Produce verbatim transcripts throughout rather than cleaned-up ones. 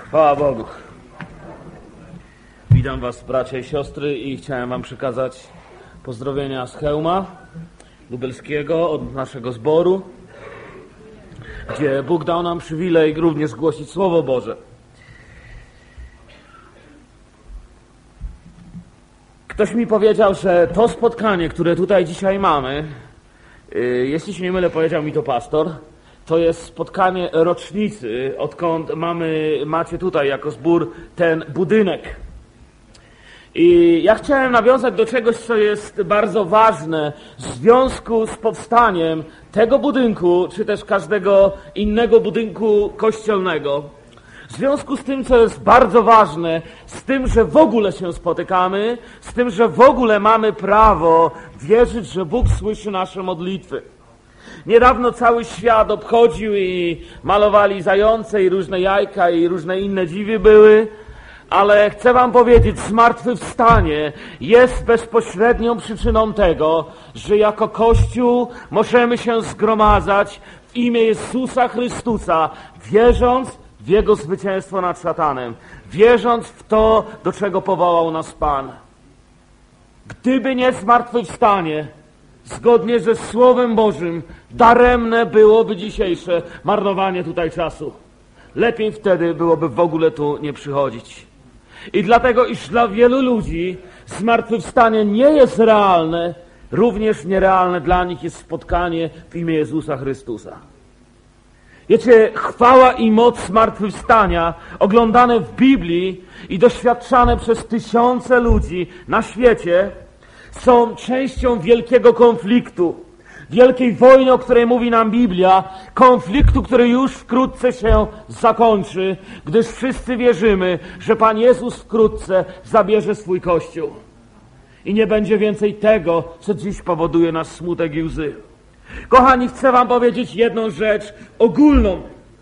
Chwała Bogu. Witam was, bracia i siostry, i chciałem wam przekazać pozdrowienia z Chełma lubelskiego, od naszego zboru, gdzie Bóg dał nam przywilej również głosić Słowo Boże. Ktoś mi powiedział, że to spotkanie, które tutaj dzisiaj mamy, jeśli się nie mylę, powiedział mi to pastor, to jest spotkanie rocznicy, odkąd mamy, macie tutaj jako zbór ten budynek. I ja chciałem nawiązać do czegoś, co jest bardzo ważne w związku z powstaniem tego budynku, czy też każdego innego budynku kościelnego. W związku z tym, co jest bardzo ważne, z tym, że w ogóle się spotykamy, z tym, że w ogóle mamy prawo wierzyć, że Bóg słyszy nasze modlitwy. Niedawno cały świat obchodził i malowali zające i różne jajka i różne inne dziwy były, ale chcę wam powiedzieć, zmartwychwstanie jest bezpośrednią przyczyną tego, że jako Kościół możemy się zgromadzać w imię Jezusa Chrystusa, wierząc w Jego zwycięstwo nad szatanem, wierząc w to, do czego powołał nas Pan. Gdyby nie zmartwychwstanie, zgodnie ze Słowem Bożym, daremne byłoby dzisiejsze marnowanie tutaj czasu. Lepiej wtedy byłoby w ogóle tu nie przychodzić. I dlatego, iż dla wielu ludzi zmartwychwstanie nie jest realne, również nierealne dla nich jest spotkanie w imię Jezusa Chrystusa. Wiecie, chwała i moc zmartwychwstania, oglądane w Biblii i doświadczane przez tysiące ludzi na świecie, są częścią wielkiego konfliktu, wielkiej wojny, o której mówi nam Biblia, konfliktu, który już wkrótce się zakończy, gdyż wszyscy wierzymy, że Pan Jezus wkrótce zabierze swój Kościół. I nie będzie więcej tego, co dziś powoduje nas smutek i łzy. Kochani, chcę wam powiedzieć jedną rzecz ogólną,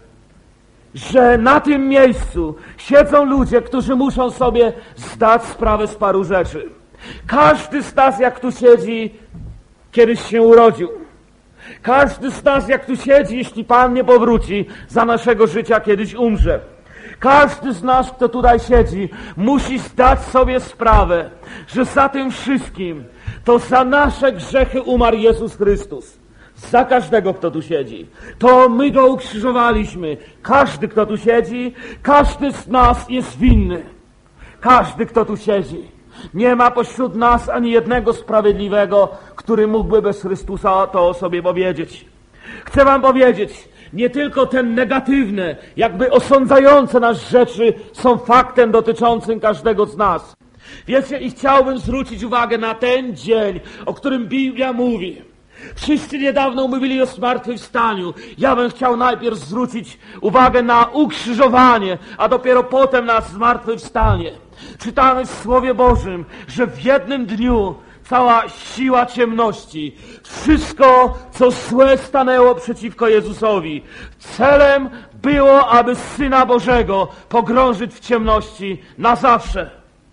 że na tym miejscu siedzą ludzie, którzy muszą sobie zdać sprawę z paru rzeczy. Każdy z nas, jak tu siedzi, kiedyś się urodził. Każdy z nas, jak tu siedzi, jeśli Pan nie powróci, za naszego życia kiedyś umrze. Każdy z nas, kto tutaj siedzi, musi zdać sobie sprawę, że za tym wszystkim to za nasze grzechy umarł Jezus Chrystus. Za każdego, kto tu siedzi. To my Go ukrzyżowaliśmy. Każdy, kto tu siedzi, każdy z nas jest winny. Każdy, kto tu siedzi. Nie ma pośród nas ani jednego sprawiedliwego, który mógłby bez Chrystusa to o sobie powiedzieć. Chcę wam powiedzieć, nie tylko te negatywne, jakby osądzające nas rzeczy są faktem dotyczącym każdego z nas. Wiecie, i chciałbym zwrócić uwagę na ten dzień, o którym Biblia mówi. Wszyscy niedawno mówili o zmartwychwstaniu. Ja bym chciał najpierw zwrócić uwagę na ukrzyżowanie, a dopiero potem na zmartwychwstanie. Czytamy w Słowie Bożym, że w jednym dniu cała siła ciemności, wszystko, co złe stanęło przeciwko Jezusowi, celem było, aby Syna Bożego pogrążyć w ciemności na zawsze.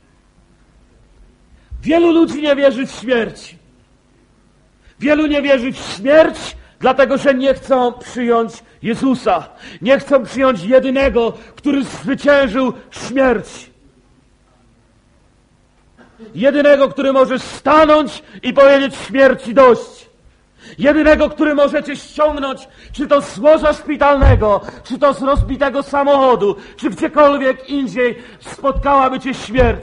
Wielu ludzi nie wierzy w śmierć. Wielu nie wierzy w śmierć, dlatego że nie chcą przyjąć Jezusa. Nie chcą przyjąć jedynego, który zwyciężył śmierć. Jedynego, który może stanąć i powiedzieć śmierci dość. Jedynego, który może cię ściągnąć, czy to z łoża szpitalnego, czy to z rozbitego samochodu, czy gdziekolwiek indziej spotkałaby cię śmierć.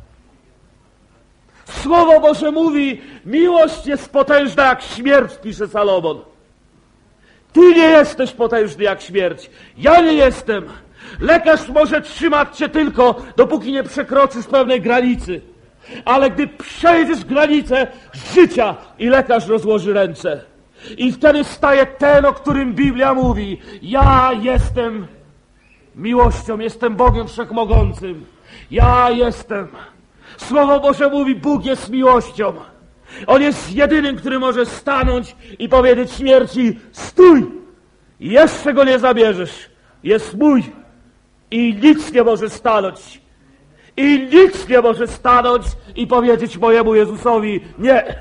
Słowo Boże mówi, miłość jest potężna jak śmierć, pisze Salomon. Ty nie jesteś potężny jak śmierć. Ja nie jestem. Lekarz może trzymać cię tylko, dopóki nie przekroczysz pewnej granicy. Ale gdy przejdziesz granicę życia i lekarz rozłoży ręce. I wtedy staje ten, o którym Biblia mówi. Ja jestem miłością, jestem Bogiem Wszechmogącym. Ja jestem. Słowo Boże mówi, Bóg jest miłością. On jest jedynym, który może stanąć i powiedzieć śmierci, stój! Jeszcze go nie zabierzesz. Jest mój. I nic nie może stanąć. I nic nie może stanąć i powiedzieć mojemu Jezusowi, nie.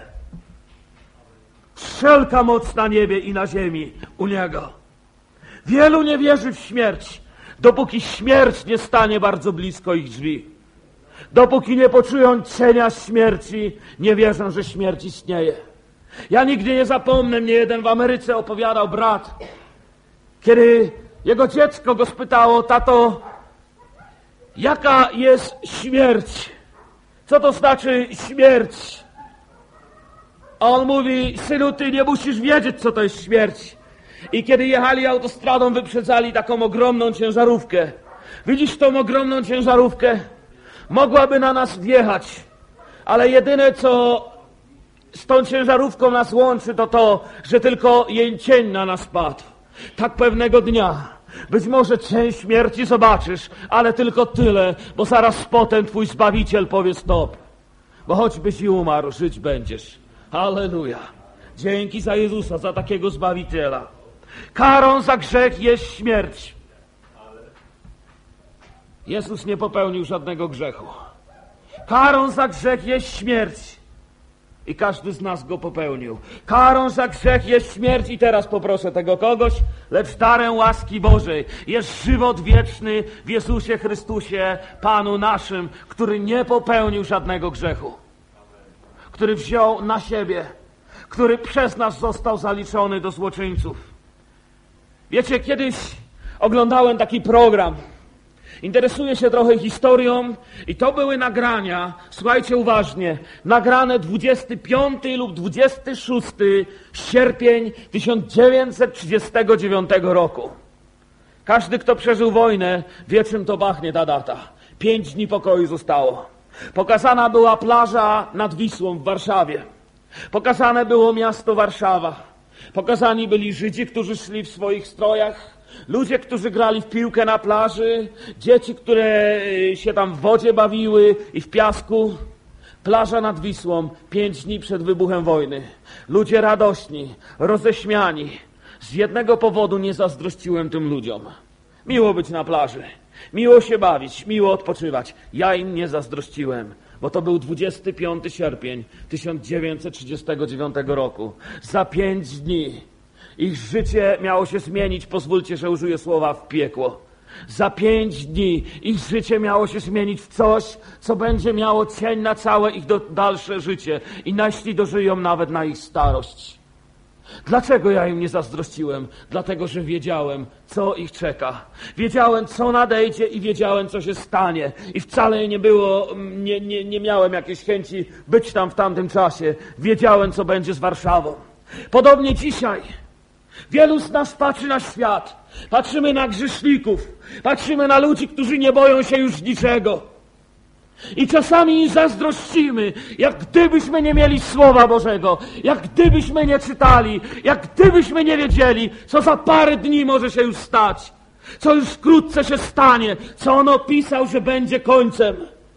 Wszelka moc na niebie i na ziemi u Niego. Wielu nie wierzy w śmierć. dopóki śmierć nie stanie bardzo blisko ich drzwi. Dopóki nie poczują cienia śmierci, nie wierzą, że śmierć istnieje. Ja nigdy nie zapomnę, mnie jeden w Ameryce opowiadał brat, kiedy jego dziecko go spytało: tato, jaka jest śmierć? Co to znaczy śmierć? A on mówi: synu, ty nie musisz wiedzieć, co to jest śmierć. I kiedy jechali autostradą, wyprzedzali taką ogromną ciężarówkę. Widzisz tą ogromną ciężarówkę? Mogłaby na nas wjechać, ale jedyne, co z tą ciężarówką nas łączy, to to, że tylko jej cień na nas padł. Tak pewnego dnia być może cień śmierci zobaczysz, ale tylko tyle, bo zaraz potem twój Zbawiciel powie stop. Bo choćbyś i umarł, żyć będziesz. Halleluja. Dzięki za Jezusa, za takiego Zbawiciela. Karą za grzech jest śmierć. Jezus nie popełnił żadnego grzechu. Karą za grzech jest śmierć. I każdy z nas go popełnił. Karą za grzech jest śmierć i teraz poproszę tego kogoś, lecz darem łaski Bożej jest żywot wieczny w Jezusie Chrystusie, Panu naszym, który nie popełnił żadnego grzechu. Który wziął na siebie, który przez nas został zaliczony do złoczyńców. Wiecie, kiedyś oglądałem taki program. Interesuję się trochę historią i to były nagrania, słuchajcie uważnie, nagrane dwudziestego piątego lub dwudziestego szóstego sierpień tysiąc dziewięćset trzydziestego dziewiątego roku. Każdy, kto przeżył wojnę, wie, czym to pachnie ta data. Pięć dni pokoju zostało. Pokazana była plaża nad Wisłą w Warszawie. Pokazane było miasto Warszawa. Pokazani byli Żydzi, którzy szli w swoich strojach, ludzie, którzy grali w piłkę na plaży, dzieci, które się tam w wodzie bawiły i w piasku. Plaża nad Wisłą, pięć dni przed wybuchem wojny. Ludzie radośni, roześmiani. Z jednego powodu nie zazdrościłem tym ludziom. Miło być na plaży, miło się bawić, miło odpoczywać. Ja im nie zazdrościłem, bo to był dwudziesty piąty sierpień tysiąc dziewięćset trzydziestego dziewiątego roku. Za pięć dni ich życie miało się zmienić, pozwólcie, że użyję słowa, w piekło. Za pięć dni ich życie miało się zmienić w coś, co będzie miało cień na całe ich do, dalsze życie i jeśli dożyją nawet na ich starość. Dlaczego ja im nie zazdrościłem? Dlatego, że wiedziałem, co ich czeka. Wiedziałem, co nadejdzie i wiedziałem, co się stanie. I wcale nie było, nie, nie, nie miałem jakiejś chęci być tam w tamtym czasie. Wiedziałem, co będzie z Warszawą. Podobnie dzisiaj. Wielu z nas patrzy na świat. Patrzymy na grzeszników. Patrzymy na ludzi, którzy nie boją się już niczego. I czasami zazdrościmy, jak gdybyśmy nie mieli Słowa Bożego, jak gdybyśmy nie czytali, jak gdybyśmy nie wiedzieli, co za parę dni może się już stać, co już wkrótce się stanie, co On opisał, że będzie końcem.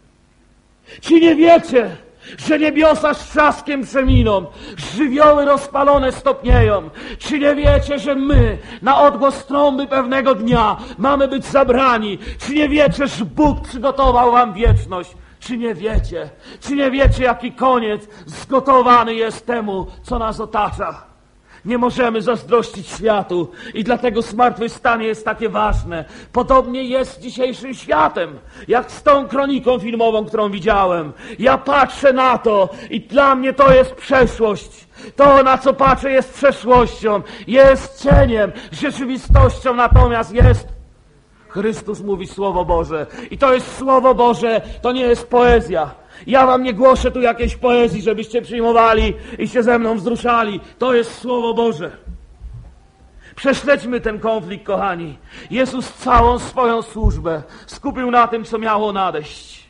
Czy nie wiecie, że niebiosa z trzaskiem przeminą, żywioły rozpalone stopnieją? Czy nie wiecie, że my na odgłos trąby pewnego dnia mamy być zabrani? Czy nie wiecie, że Bóg przygotował wam wieczność? Czy nie wiecie? Czy nie wiecie, jaki koniec zgotowany jest temu, co nas otacza? Nie możemy zazdrościć światu i dlatego zmartwychwstanie jest takie ważne. Podobnie jest z dzisiejszym światem, jak z tą kroniką filmową, którą widziałem. Ja patrzę na to i dla mnie to jest przeszłość. To, na co patrzę, jest przeszłością, jest cieniem, rzeczywistością natomiast jest Chrystus, mówi Słowo Boże. I to jest Słowo Boże, to nie jest poezja. Ja wam nie głoszę tu jakiejś poezji, żebyście przyjmowali i się ze mną wzruszali. To jest Słowo Boże. Prześledźmy ten konflikt, kochani. Jezus całą swoją służbę skupił na tym, co miało nadejść.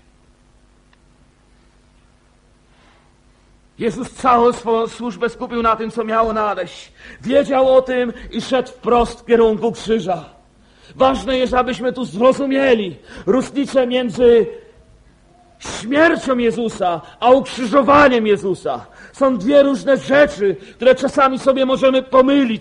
Jezus całą swoją służbę skupił na tym, co miało nadejść. Wiedział o tym i szedł wprost w kierunku krzyża. Ważne jest, abyśmy tu zrozumieli różnicę między śmiercią Jezusa a ukrzyżowaniem Jezusa. Są dwie różne rzeczy, które czasami sobie możemy pomylić.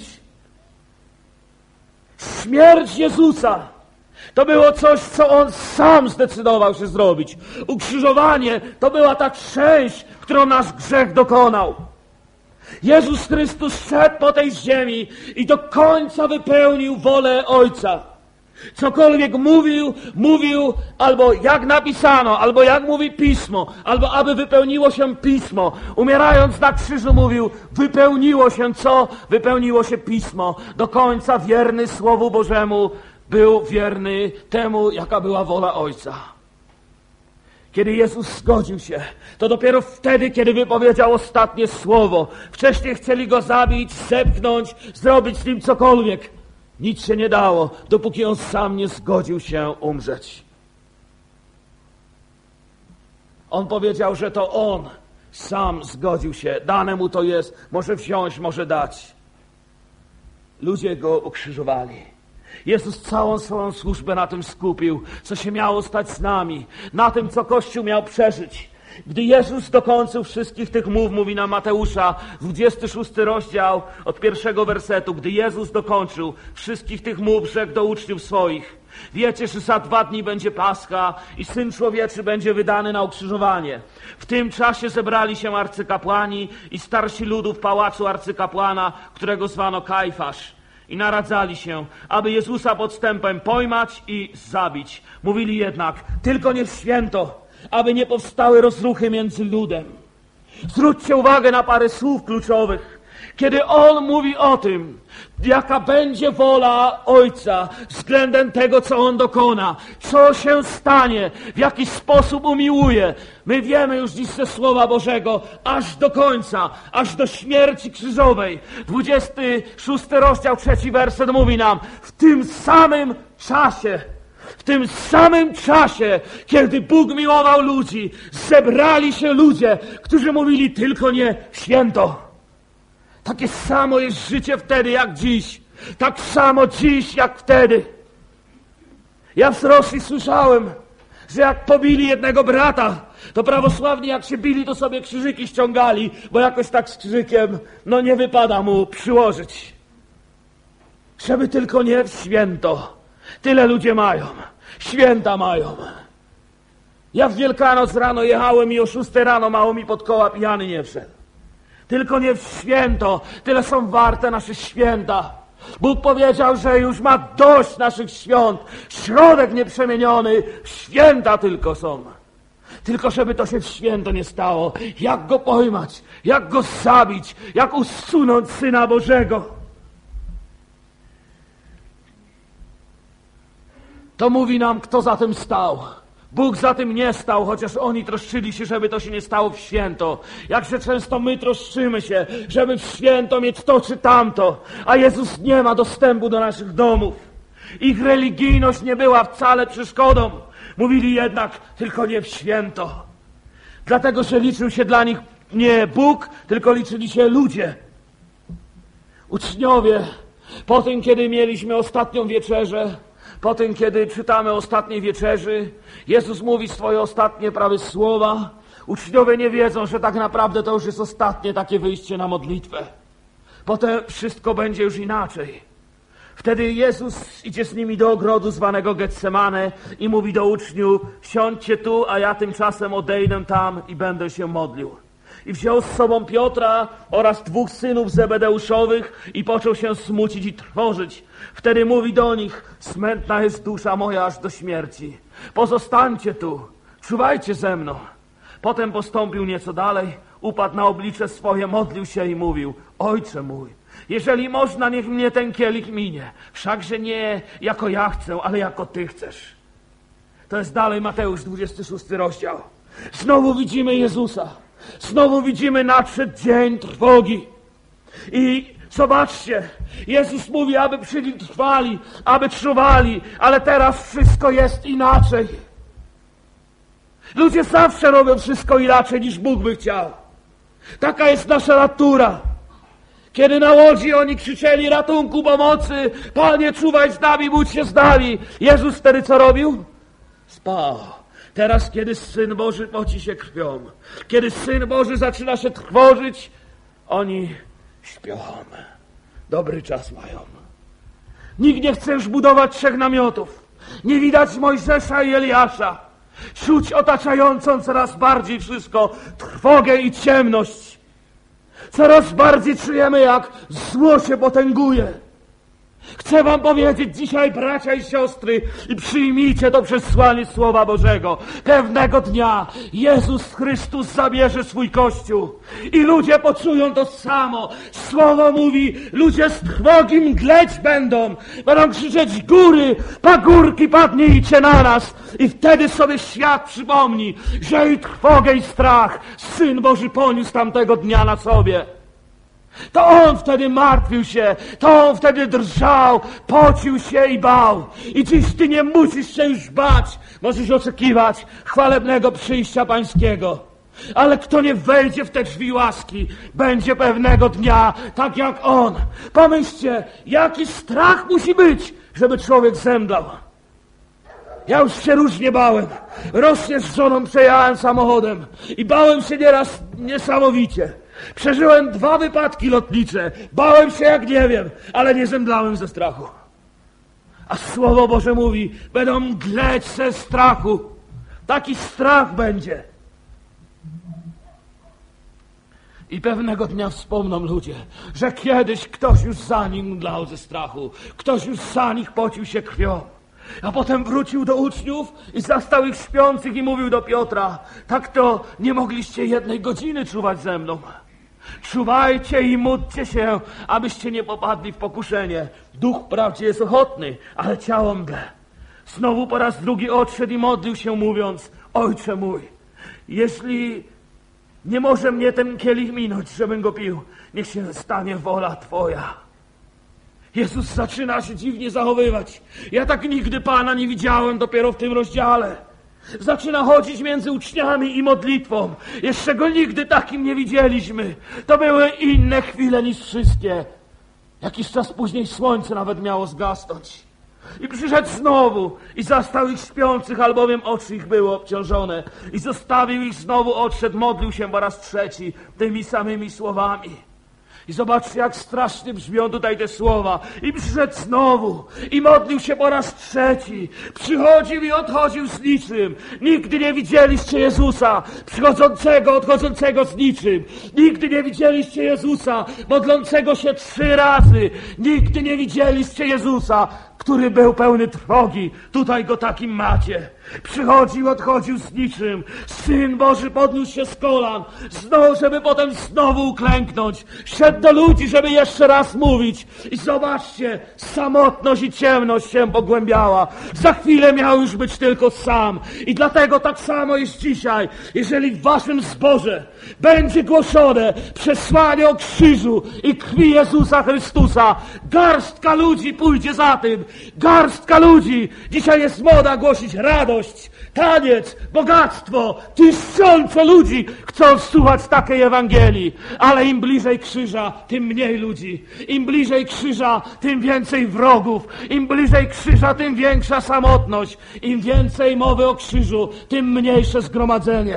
Śmierć Jezusa to było coś, co On sam zdecydował się zrobić. Ukrzyżowanie to była ta część, którą nasz grzech dokonał. Jezus Chrystus szedł po tej ziemi i do końca wypełnił wolę Ojca. Cokolwiek mówił, mówił albo jak napisano, albo jak mówi Pismo, albo aby wypełniło się Pismo. Umierając na krzyżu mówił, wypełniło się co? Wypełniło się Pismo. Do końca wierny Słowu Bożemu, był wierny temu, jaka była wola Ojca. Kiedy Jezus zgodził się, to dopiero wtedy, kiedy wypowiedział ostatnie słowo. Wcześniej chcieli Go zabić, zepchnąć, zrobić z Nim cokolwiek. Nic się nie dało, dopóki On sam nie zgodził się umrzeć. On powiedział, że to On sam zgodził się. Dane Mu to jest, może wziąć, może dać. Ludzie Go ukrzyżowali. Jezus całą swoją służbę na tym skupił, co się miało stać z nami, na tym, co Kościół miał przeżyć. Gdy Jezus dokończył wszystkich tych mów, mówi na Mateusza, dwudziesty szósty rozdział, od pierwszego wersetu, gdy Jezus dokończył wszystkich tych mów, rzekł do uczniów swoich, wiecie, że za dwa dni będzie Pascha i Syn Człowieczy będzie wydany na ukrzyżowanie. W tym czasie zebrali się arcykapłani i starsi ludu w pałacu arcykapłana, którego zwano Kajfasz. I naradzali się, aby Jezusa podstępem pojmać i zabić. Mówili jednak, tylko nie w święto, aby nie powstały rozruchy między ludem. Zwróćcie uwagę na parę słów kluczowych. Kiedy On mówi o tym, jaka będzie wola Ojca względem tego, co On dokona, co się stanie, w jaki sposób umiłuje, my wiemy już dziś ze Słowa Bożego, aż do końca, aż do śmierci krzyżowej. dwudziesty szósty rozdział, trzeci werset mówi nam, w tym samym czasie, w tym samym czasie, kiedy Bóg miłował ludzi, zebrali się ludzie, którzy mówili tylko nie święto. Takie samo jest życie wtedy jak dziś. Tak samo dziś jak wtedy. Ja w Rosji słyszałem, że jak pobili jednego brata, to prawosławni jak się bili, to sobie krzyżyki ściągali, bo jakoś tak z krzyżykiem, no nie wypada mu przyłożyć. Żeby tylko nie w święto. Tyle ludzie mają. Święta mają. Ja w Wielkanoc rano jechałem i o szóstej rano mało mi pod koła pijany nie wszedł. Tylko nie w święto. Tyle są warte nasze święta. Bóg powiedział, że już ma dość naszych świąt. Środek nieprzemieniony. Święta tylko są. Tylko żeby to się w święto nie stało. Jak Go pojmać? Jak Go zabić? Jak usunąć Syna Bożego? To mówi nam, kto za tym stał. Bóg za tym nie stał, chociaż oni troszczyli się, żeby to się nie stało w święto. Jakże często my troszczymy się, żeby w święto mieć to czy tamto, a Jezus nie ma dostępu do naszych domów. Ich religijność nie była wcale przeszkodą. Mówili jednak, tylko nie w święto. Dlatego, że liczył się dla nich nie Bóg, tylko liczyli się ludzie. Uczniowie, po tym, kiedy mieliśmy ostatnią wieczerzę, po tym, kiedy czytamy o ostatniej wieczerzy, Jezus mówi swoje ostatnie prawie słowa. Uczniowie nie wiedzą, że tak naprawdę to już jest ostatnie takie wyjście na modlitwę. Potem wszystko będzie już inaczej. Wtedy Jezus idzie z nimi do ogrodu zwanego Getsemane i mówi do uczniów, siądźcie tu, a ja tymczasem odejdę tam i będę się modlił. I wziął z sobą Piotra oraz dwóch synów Zebedeuszowych i począł się smucić i trwożyć. Wtedy mówi do nich, smętna jest dusza moja aż do śmierci. Pozostańcie tu, czuwajcie ze mną. Potem postąpił nieco dalej, upadł na oblicze swoje, modlił się i mówił, Ojcze mój, jeżeli można, niech mnie ten kielich minie. Wszakże nie jako ja chcę, ale jako Ty chcesz. To jest dalej Mateusz, dwudziesty szósty rozdział. Znowu widzimy Jezusa. Znowu widzimy nadszedł dzień trwogi. I zobaczcie, Jezus mówi, aby przy Nim trwali, aby czuwali, ale teraz wszystko jest inaczej. Ludzie zawsze robią wszystko inaczej, niż Bóg by chciał. Taka jest nasza natura. Kiedy na łodzi oni krzyczeli ratunku, pomocy, Panie, czuwaj z nami, budź się z nami. Jezus wtedy co robił? Spał. Teraz, kiedy Syn Boży poci się krwią, kiedy Syn Boży zaczyna się trwożyć, oni śpią. Dobry czas mają. Nikt nie chce już budować trzech namiotów. Nie widać Mojżesza i Eliasza. Czuć otaczającą coraz bardziej wszystko trwogę i ciemność. Coraz bardziej czujemy, jak zło się potęguje. Chcę wam powiedzieć dzisiaj, bracia i siostry, i przyjmijcie to przesłanie Słowa Bożego. Pewnego dnia Jezus Chrystus zabierze swój Kościół i ludzie poczują to samo. Słowo mówi, ludzie z trwogi mdleć będą, będą krzyczeć góry, pagórki padnijcie na nas. I wtedy sobie świat przypomni, że i trwogę i strach Syn Boży poniósł tamtego dnia na sobie. To On wtedy martwił się, to On wtedy drżał, pocił się i bał. I dziś ty nie musisz się już bać, możesz oczekiwać chwalebnego przyjścia Pańskiego. Ale kto nie wejdzie w te drzwi łaski, będzie pewnego dnia tak jak On. Pomyślcie, jaki strach musi być, żeby człowiek zemdlał. Ja już się różnie bałem. Rocznie z żoną przejechałem samochodem i bałem się nieraz niesamowicie. Przeżyłem dwa wypadki lotnicze. Bałem się jak nie wiem, ale nie zemdlałem ze strachu. A Słowo Boże mówi, będą mdleć ze strachu. Taki strach będzie. I pewnego dnia wspomną ludzie, że kiedyś ktoś już za nich mdlał ze strachu. Ktoś już za nich pocił się krwią. A potem wrócił do uczniów i zastał ich śpiących i mówił do Piotra, tak to nie mogliście jednej godziny czuwać ze mną. Czuwajcie i módlcie się, abyście nie popadli w pokuszenie. Duch wprawdzie jest ochotny, ale ciało mdle. Znowu po raz drugi odszedł i modlił się, mówiąc, Ojcze mój, jeśli nie może mnie ten kielich minąć, żebym go pił, niech się stanie wola Twoja. Jezus zaczyna się dziwnie zachowywać. Ja tak nigdy Pana nie widziałem dopiero w tym rozdziale. Zaczyna chodzić między uczniami i modlitwą. Jeszcze go nigdy takim nie widzieliśmy. To były inne chwile niż wszystkie. Jakiś czas później słońce nawet miało zgasnąć. I przyszedł znowu i zastał ich śpiących, albowiem oczy ich były obciążone. I zostawił ich znowu, odszedł, modlił się po raz trzeci tymi samymi słowami. I zobaczcie, jak strasznie brzmią tutaj te słowa. I przyszedł znowu i modlił się po raz trzeci. Przychodził i odchodził z niczym. Nigdy nie widzieliście Jezusa przychodzącego, odchodzącego z niczym. Nigdy nie widzieliście Jezusa modlącego się trzy razy. Nigdy nie widzieliście Jezusa, który był pełny trwogi. Tutaj go takim macie. Przychodził, odchodził z niczym. Syn Boży podniósł się z kolan, znowu, żeby potem znowu uklęknąć. Szedł do ludzi, żeby jeszcze raz mówić. I zobaczcie, samotność i ciemność się pogłębiała. Za chwilę miał już być tylko sam. I dlatego tak samo jest dzisiaj. Jeżeli w waszym zborze będzie głoszone przesłanie o krzyżu i krwi Jezusa Chrystusa, garstka ludzi pójdzie za tym. Garstka ludzi. Dzisiaj jest moda głosić radość, taniec, bogactwo. Tysiące ludzi chcą słuchać takiej Ewangelii. Ale im bliżej krzyża, tym mniej ludzi. Im bliżej krzyża, tym więcej wrogów. Im bliżej krzyża, tym większa samotność. Im więcej mowy o krzyżu, tym mniejsze zgromadzenie.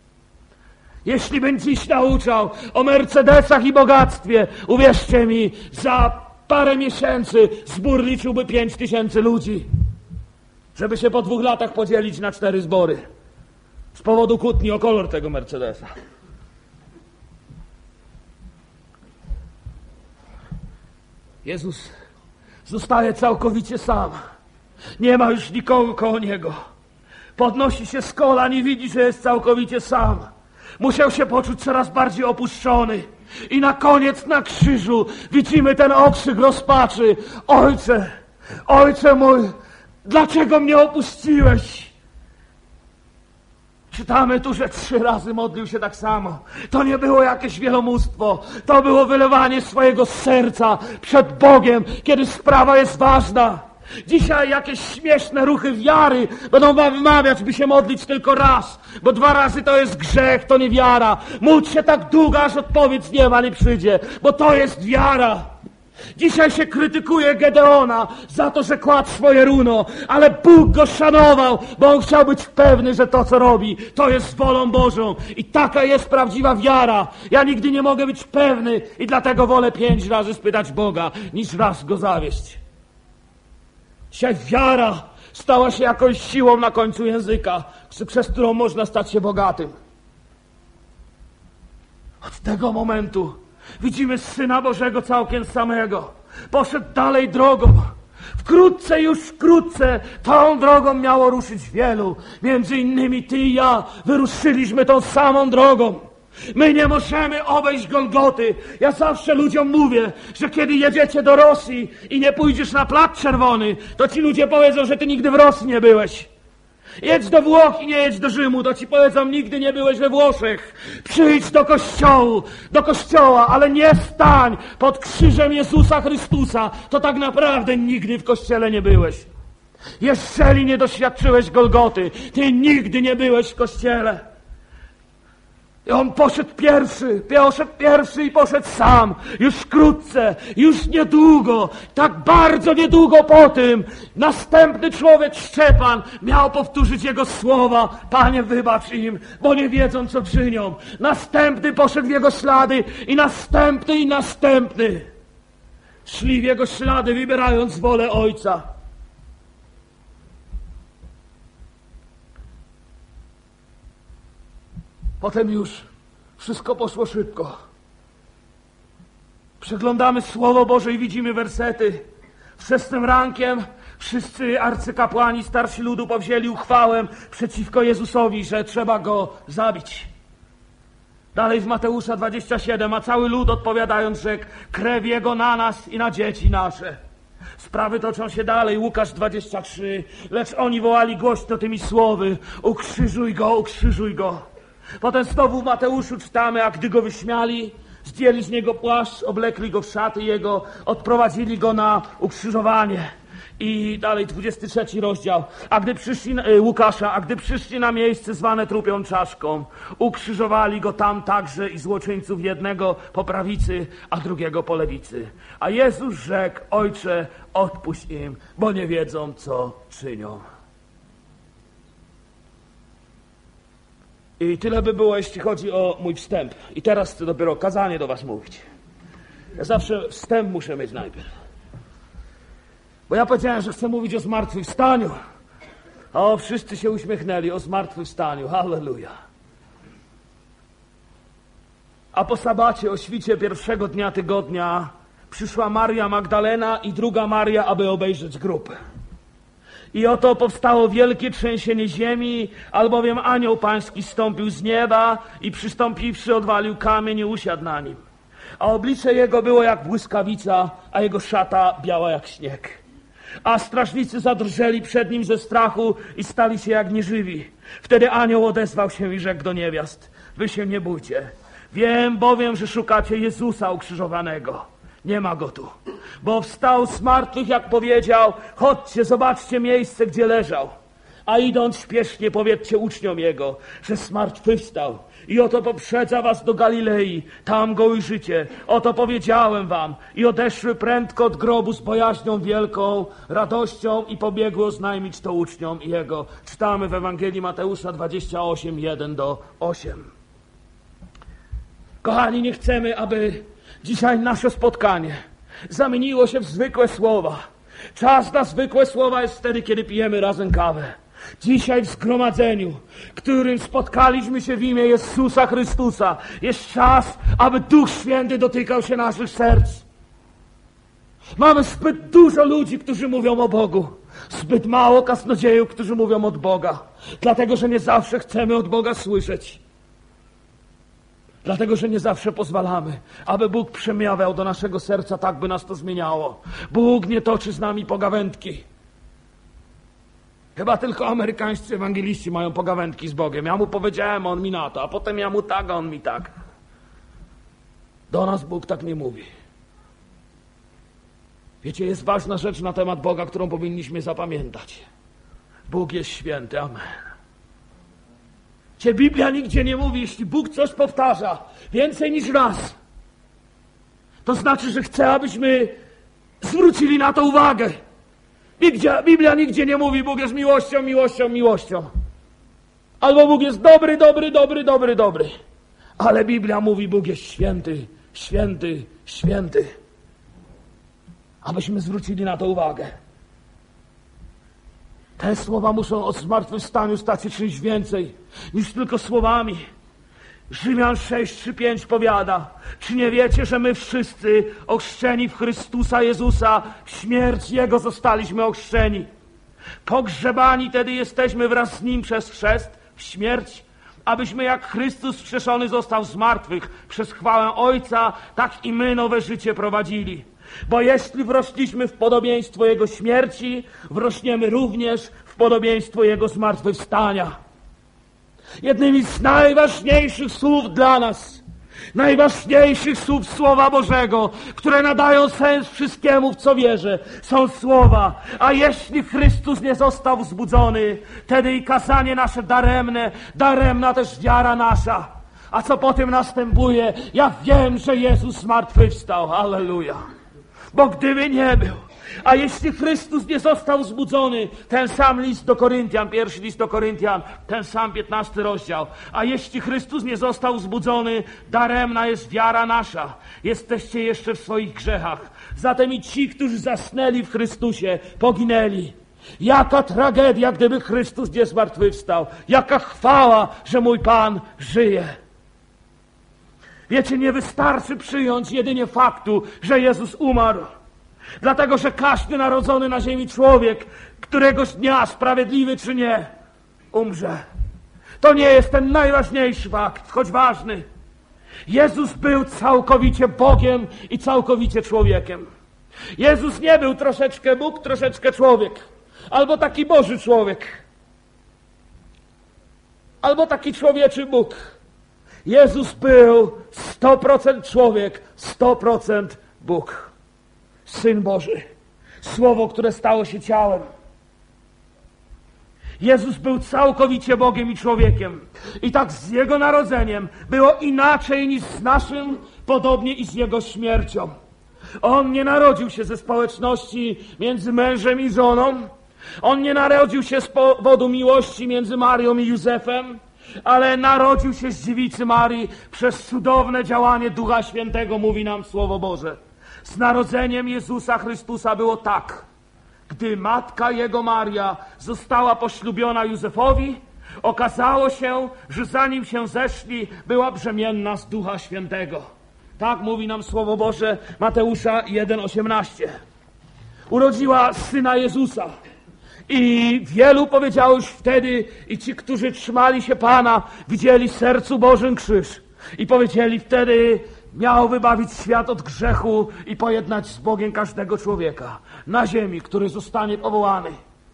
Jeśli bym dziś nauczał o Mercedesach i bogactwie, uwierzcie mi, za parę miesięcy zbór liczyłby pięć tysięcy ludzi, żeby się po dwóch latach podzielić na cztery zbory z powodu kłótni o kolor tego Mercedesa. Jezus zostaje całkowicie sam. Nie ma już nikogo koło Niego. Podnosi się z kolan i widzi, że jest całkowicie sam. Musiał się poczuć coraz bardziej opuszczony. I na koniec na krzyżu widzimy ten okrzyk rozpaczy. Ojcze, Ojcze mój, dlaczego mnie opuściłeś? Czytamy tu, że trzy razy modlił się tak samo. To nie było jakieś wielomóstwo. To było wylewanie swojego serca przed Bogiem, kiedy sprawa jest ważna. Dzisiaj jakieś śmieszne ruchy wiary będą wam wmawiać, by się modlić tylko raz, bo dwa razy to jest grzech, to nie wiara. Módl się tak długo, aż odpowiedź z nieba nie przyjdzie, bo to jest wiara. Dzisiaj się krytykuje Gedeona za to, że kładł swoje runo, ale Bóg go szanował, bo on chciał być pewny, że to, co robi, to jest wolą Bożą. I taka jest prawdziwa wiara. Ja nigdy nie mogę być pewny i dlatego wolę pięć razy spytać Boga, niż raz go zawieść. Dzisiaj wiara stała się jakąś siłą na końcu języka, przez którą można stać się bogatym. Od tego momentu widzimy Syna Bożego całkiem samego. poszedł dalej drogą. Wkrótce, już wkrótce tą drogą miało ruszyć wielu. Między innymi ty i ja wyruszyliśmy tą samą drogą. My nie możemy obejść Golgoty. Ja zawsze ludziom mówię, że kiedy jedziecie do Rosji i nie pójdziesz na Plac Czerwony, to ci ludzie powiedzą, że ty nigdy w Rosji nie byłeś. Jedź do Włoch i nie jedź do Rzymu, to ci powiedzą, nigdy nie byłeś we Włoszech. Przyjdź do kościołu, do kościoła, ale nie stań pod krzyżem Jezusa Chrystusa, to tak naprawdę nigdy w kościele nie byłeś. Jeżeli nie doświadczyłeś Golgoty, ty nigdy nie byłeś w kościele. I on poszedł pierwszy, poszedł pierwszy i poszedł sam. Już wkrótce, już niedługo, tak bardzo niedługo po tym, następny człowiek, Szczepan, miał powtórzyć jego słowa. Panie, wybacz im, bo nie wiedzą, co czynią. Następny poszedł w jego ślady i następny i następny. Szli w jego ślady, wybierając wolę Ojca. Potem już wszystko poszło szybko. Przeglądamy Słowo Boże i widzimy wersety. Wczesnym rankiem wszyscy arcykapłani, starsi ludu powzięli uchwałę przeciwko Jezusowi, że trzeba Go zabić. Dalej w Mateusza dwadzieścia siedem, a cały lud odpowiadając rzekł, krew Jego na nas i na dzieci nasze. Sprawy toczą się dalej, Łukasz dwadzieścia trzy, lecz oni wołali głośno tymi słowy, ukrzyżuj Go, ukrzyżuj Go. Potem znowu w Mateuszu czytamy, a gdy Go wyśmiali, zdjęli z Niego płaszcz, oblekli Go w szaty Jego, odprowadzili Go na ukrzyżowanie. I dalej dwudziesty trzeci rozdział. A gdy przyszli, Łukasza, a gdy przyszli na miejsce zwane trupią czaszką, ukrzyżowali Go tam także i złoczyńców, jednego po prawicy, a drugiego po lewicy. A Jezus rzekł, Ojcze, odpuść im, bo nie wiedzą, co czynią. I tyle by było, jeśli chodzi o mój wstęp. I teraz chcę dopiero kazanie do was mówić. Ja zawsze wstęp muszę mieć najpierw. Bo ja powiedziałem, że chcę mówić o zmartwychwstaniu. O, wszyscy się uśmiechnęli o zmartwychwstaniu. Halleluja. A po sabacie, o świcie pierwszego dnia tygodnia przyszła Maria Magdalena i druga Maria, aby obejrzeć grób. I oto powstało wielkie trzęsienie ziemi, albowiem anioł pański zstąpił z nieba i przystąpiwszy odwalił kamień i usiadł na nim. A oblicze jego było jak błyskawica, a jego szata biała jak śnieg. A strażnicy zadrżeli przed nim ze strachu i stali się jak nieżywi. Wtedy anioł odezwał się i rzekł do niewiast, wy się nie bójcie. Wiem bowiem, że szukacie Jezusa ukrzyżowanego. Nie ma Go tu, bo wstał z martwych, jak powiedział, chodźcie, zobaczcie miejsce, gdzie leżał. A idąc śpiesznie powiedzcie uczniom Jego, że zmartwychwstał. I oto poprzedza was do Galilei, tam Go ujrzycie. Oto powiedziałem wam. I odeszły prędko od grobu z bojaźnią wielką, radością i pobiegły oznajmić to uczniom Jego. Czytamy w Ewangelii Mateusza dwadzieścia osiem, jeden do ósmego. Kochani, nie chcemy, aby dzisiaj nasze spotkanie zamieniło się w zwykłe słowa. Czas na zwykłe słowa jest wtedy, kiedy pijemy razem kawę. Dzisiaj w zgromadzeniu, którym spotkaliśmy się w imię Jezusa Chrystusa, jest czas, aby Duch Święty dotykał się naszych serc. Mamy zbyt dużo ludzi, którzy mówią o Bogu. Zbyt mało kaznodziejów, którzy mówią od Boga. Dlatego, że nie zawsze chcemy od Boga słyszeć. Dlatego, że nie zawsze pozwalamy, aby Bóg przemawiał do naszego serca, tak by nas to zmieniało. Bóg nie toczy z nami pogawędki. Chyba tylko amerykańscy ewangeliści mają pogawędki z Bogiem. Ja mu powiedziałem, on mi na to, a potem ja mu tak, a on mi tak. Do nas Bóg tak nie mówi. Wiecie, jest ważna rzecz na temat Boga, którą powinniśmy zapamiętać. Bóg jest święty, amen. Cię Biblia nigdzie nie mówi, jeśli Bóg coś powtarza więcej niż raz, to znaczy, że chce, abyśmy zwrócili na to uwagę. Biblia, Biblia nigdzie nie mówi, Bóg jest miłością, miłością, miłością. Albo Bóg jest dobry, dobry, dobry, dobry, dobry. Ale Biblia mówi, Bóg jest święty, święty, święty. Abyśmy zwrócili na to uwagę. Te słowa muszą o zmartwychwstaniu stać się czymś więcej niż tylko słowami. Rzymian sześć, trzy, pięć powiada: czy nie wiecie, że my wszyscy ochrzczeni w Chrystusa Jezusa w śmierć Jego zostaliśmy ochrzczeni? Pogrzebani tedy jesteśmy wraz z Nim przez chrzest w śmierć, abyśmy jak Chrystus wskrzeszony został z martwych przez chwałę Ojca, tak i my nowe życie prowadzili. Bo jeśli wrośliśmy w podobieństwo Jego śmierci, wrośniemy również w podobieństwo Jego zmartwychwstania. Jednymi z najważniejszych słów dla nas, najważniejszych słów Słowa Bożego, które nadają sens wszystkiemu, w co wierzę, są słowa: a jeśli Chrystus nie został wzbudzony, wtedy i kazanie nasze daremne, daremna też wiara nasza. A co potem następuje? Ja wiem, że Jezus zmartwychwstał. Halleluja. Bo gdyby nie był, a jeśli Chrystus nie został wzbudzony, ten sam list do Koryntian, pierwszy list do Koryntian, ten sam piętnasty rozdział, a jeśli Chrystus nie został wzbudzony, daremna jest wiara nasza. Jesteście jeszcze w swoich grzechach. Zatem i ci, którzy zasnęli w Chrystusie, poginęli. Jaka tragedia, gdyby Chrystus nie zmartwychwstał. Jaka chwała, że mój Pan żyje. Wiecie, nie wystarczy przyjąć jedynie faktu, że Jezus umarł. Dlatego, że każdy narodzony na ziemi człowiek któregoś dnia, sprawiedliwy czy nie, umrze. To nie jest ten najważniejszy fakt, choć ważny. Jezus był całkowicie Bogiem i całkowicie człowiekiem. Jezus nie był troszeczkę Bóg, troszeczkę człowiek. Albo taki Boży człowiek. Albo taki człowieczy Bóg. Jezus był sto procent człowiek, sto procent Bóg. Syn Boży. Słowo, które stało się ciałem. Jezus był całkowicie Bogiem i człowiekiem. I tak z Jego narodzeniem było inaczej niż z naszym, podobnie i z Jego śmiercią. On nie narodził się ze społeczności między mężem i żoną. On nie narodził się z powodu miłości między Marią i Józefem, ale narodził się z dziewicy Marii przez cudowne działanie Ducha Świętego, mówi nam Słowo Boże. Z narodzeniem Jezusa Chrystusa było tak. Gdy matka Jego Maria została poślubiona Józefowi, okazało się, że zanim się zeszli, była brzemienna z Ducha Świętego. Tak mówi nam Słowo Boże, Mateusza jeden, osiemnaście. Urodziła Syna Jezusa. I wielu powiedziało już wtedy, i ci, którzy trzymali się Pana, widzieli w sercu Bożym krzyż. I powiedzieli wtedy: miał wybawić świat od grzechu i pojednać z Bogiem każdego człowieka na ziemi, który zostanie powołany.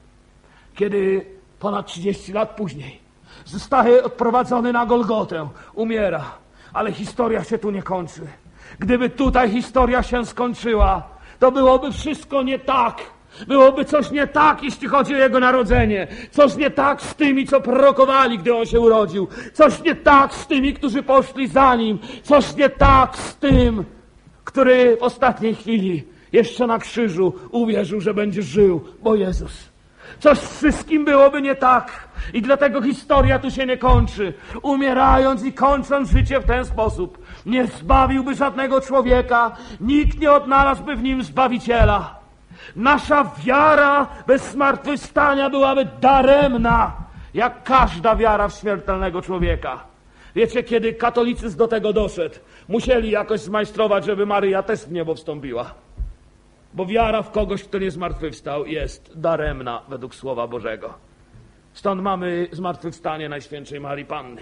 Kiedy ponad trzydzieści lat później zostaje odprowadzony na Golgotę, umiera. Ale historia się tu nie kończy. Gdyby tutaj historia się skończyła, to byłoby wszystko nie tak. Byłoby coś nie tak, jeśli chodzi o Jego narodzenie. Coś nie tak z tymi, co prorokowali, gdy On się urodził. Coś nie tak z tymi, którzy poszli za Nim. Coś nie tak z tym, który w ostatniej chwili, jeszcze na krzyżu, uwierzył, że będzie żył, bo Jezus. Coś z wszystkim byłoby nie tak. I dlatego historia tu się nie kończy. Umierając i kończąc życie w ten sposób, nie zbawiłby żadnego człowieka. Nikt nie odnalazłby w nim Zbawiciela. Nasza wiara bez zmartwychwstania byłaby daremna, jak każda wiara w śmiertelnego człowieka. Wiecie, kiedy katolicyzm do tego doszedł, musieli jakoś zmajstrować, żeby Maryja też w niebo wstąpiła. Bo wiara w kogoś, kto nie zmartwychwstał, jest daremna według Słowa Bożego. Stąd mamy zmartwychwstanie Najświętszej Marii Panny.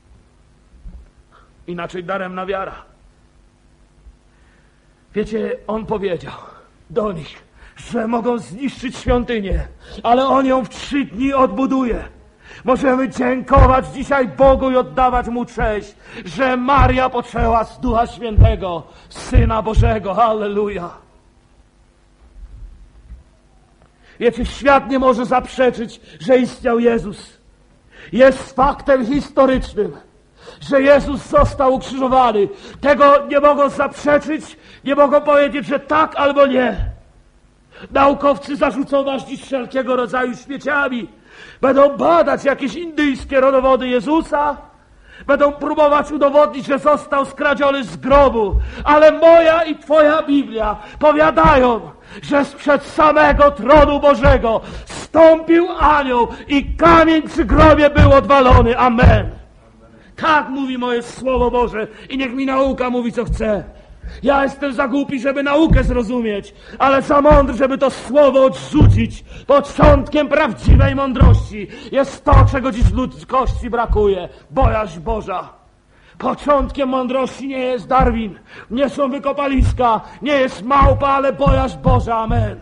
Inaczej daremna wiara. Wiecie, On powiedział do nich, że mogą zniszczyć świątynię, ale On ją w trzy dni odbuduje. Możemy dziękować dzisiaj Bogu i oddawać Mu cześć, że Maria poczęła z Ducha Świętego, Syna Bożego. Halleluja! Wiecie, świat nie może zaprzeczyć, że istniał Jezus. Jest faktem historycznym, że Jezus został ukrzyżowany. Tego nie mogą zaprzeczyć, nie mogą powiedzieć, że tak albo nie. Naukowcy zarzucą nas dziś wszelkiego rodzaju śmieciami. Będą badać jakieś indyjskie rodowody Jezusa. Będą próbować udowodnić, że został skradziony z grobu. Ale moja i Twoja Biblia powiadają, że sprzed samego tronu Bożego stąpił anioł i kamień przy grobie był odwalony. Amen. Tak mówi moje Słowo Boże i niech mi nauka mówi, co chce. Ja jestem za głupi, żeby naukę zrozumieć, ale za mądry, żeby to Słowo odrzucić. Początkiem prawdziwej mądrości jest to, czego dziś ludzkości brakuje. Bojaźń Boża. Początkiem mądrości nie jest Darwin, nie są wykopaliska, nie jest małpa, ale bojaźń Boża. Amen.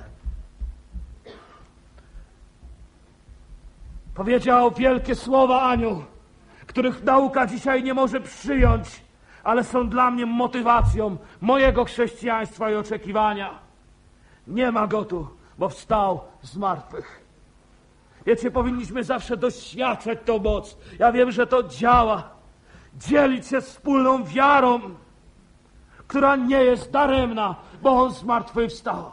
Powiedział wielkie słowa anioł, których nauka dzisiaj nie może przyjąć, ale są dla mnie motywacją mojego chrześcijaństwa i oczekiwania. Nie ma go tu, bo wstał z martwych. Wiecie, powinniśmy zawsze doświadczać tą moc. Ja wiem, że to działa. Dzielić się wspólną wiarą, która nie jest daremna, bo On zmartwychwstał.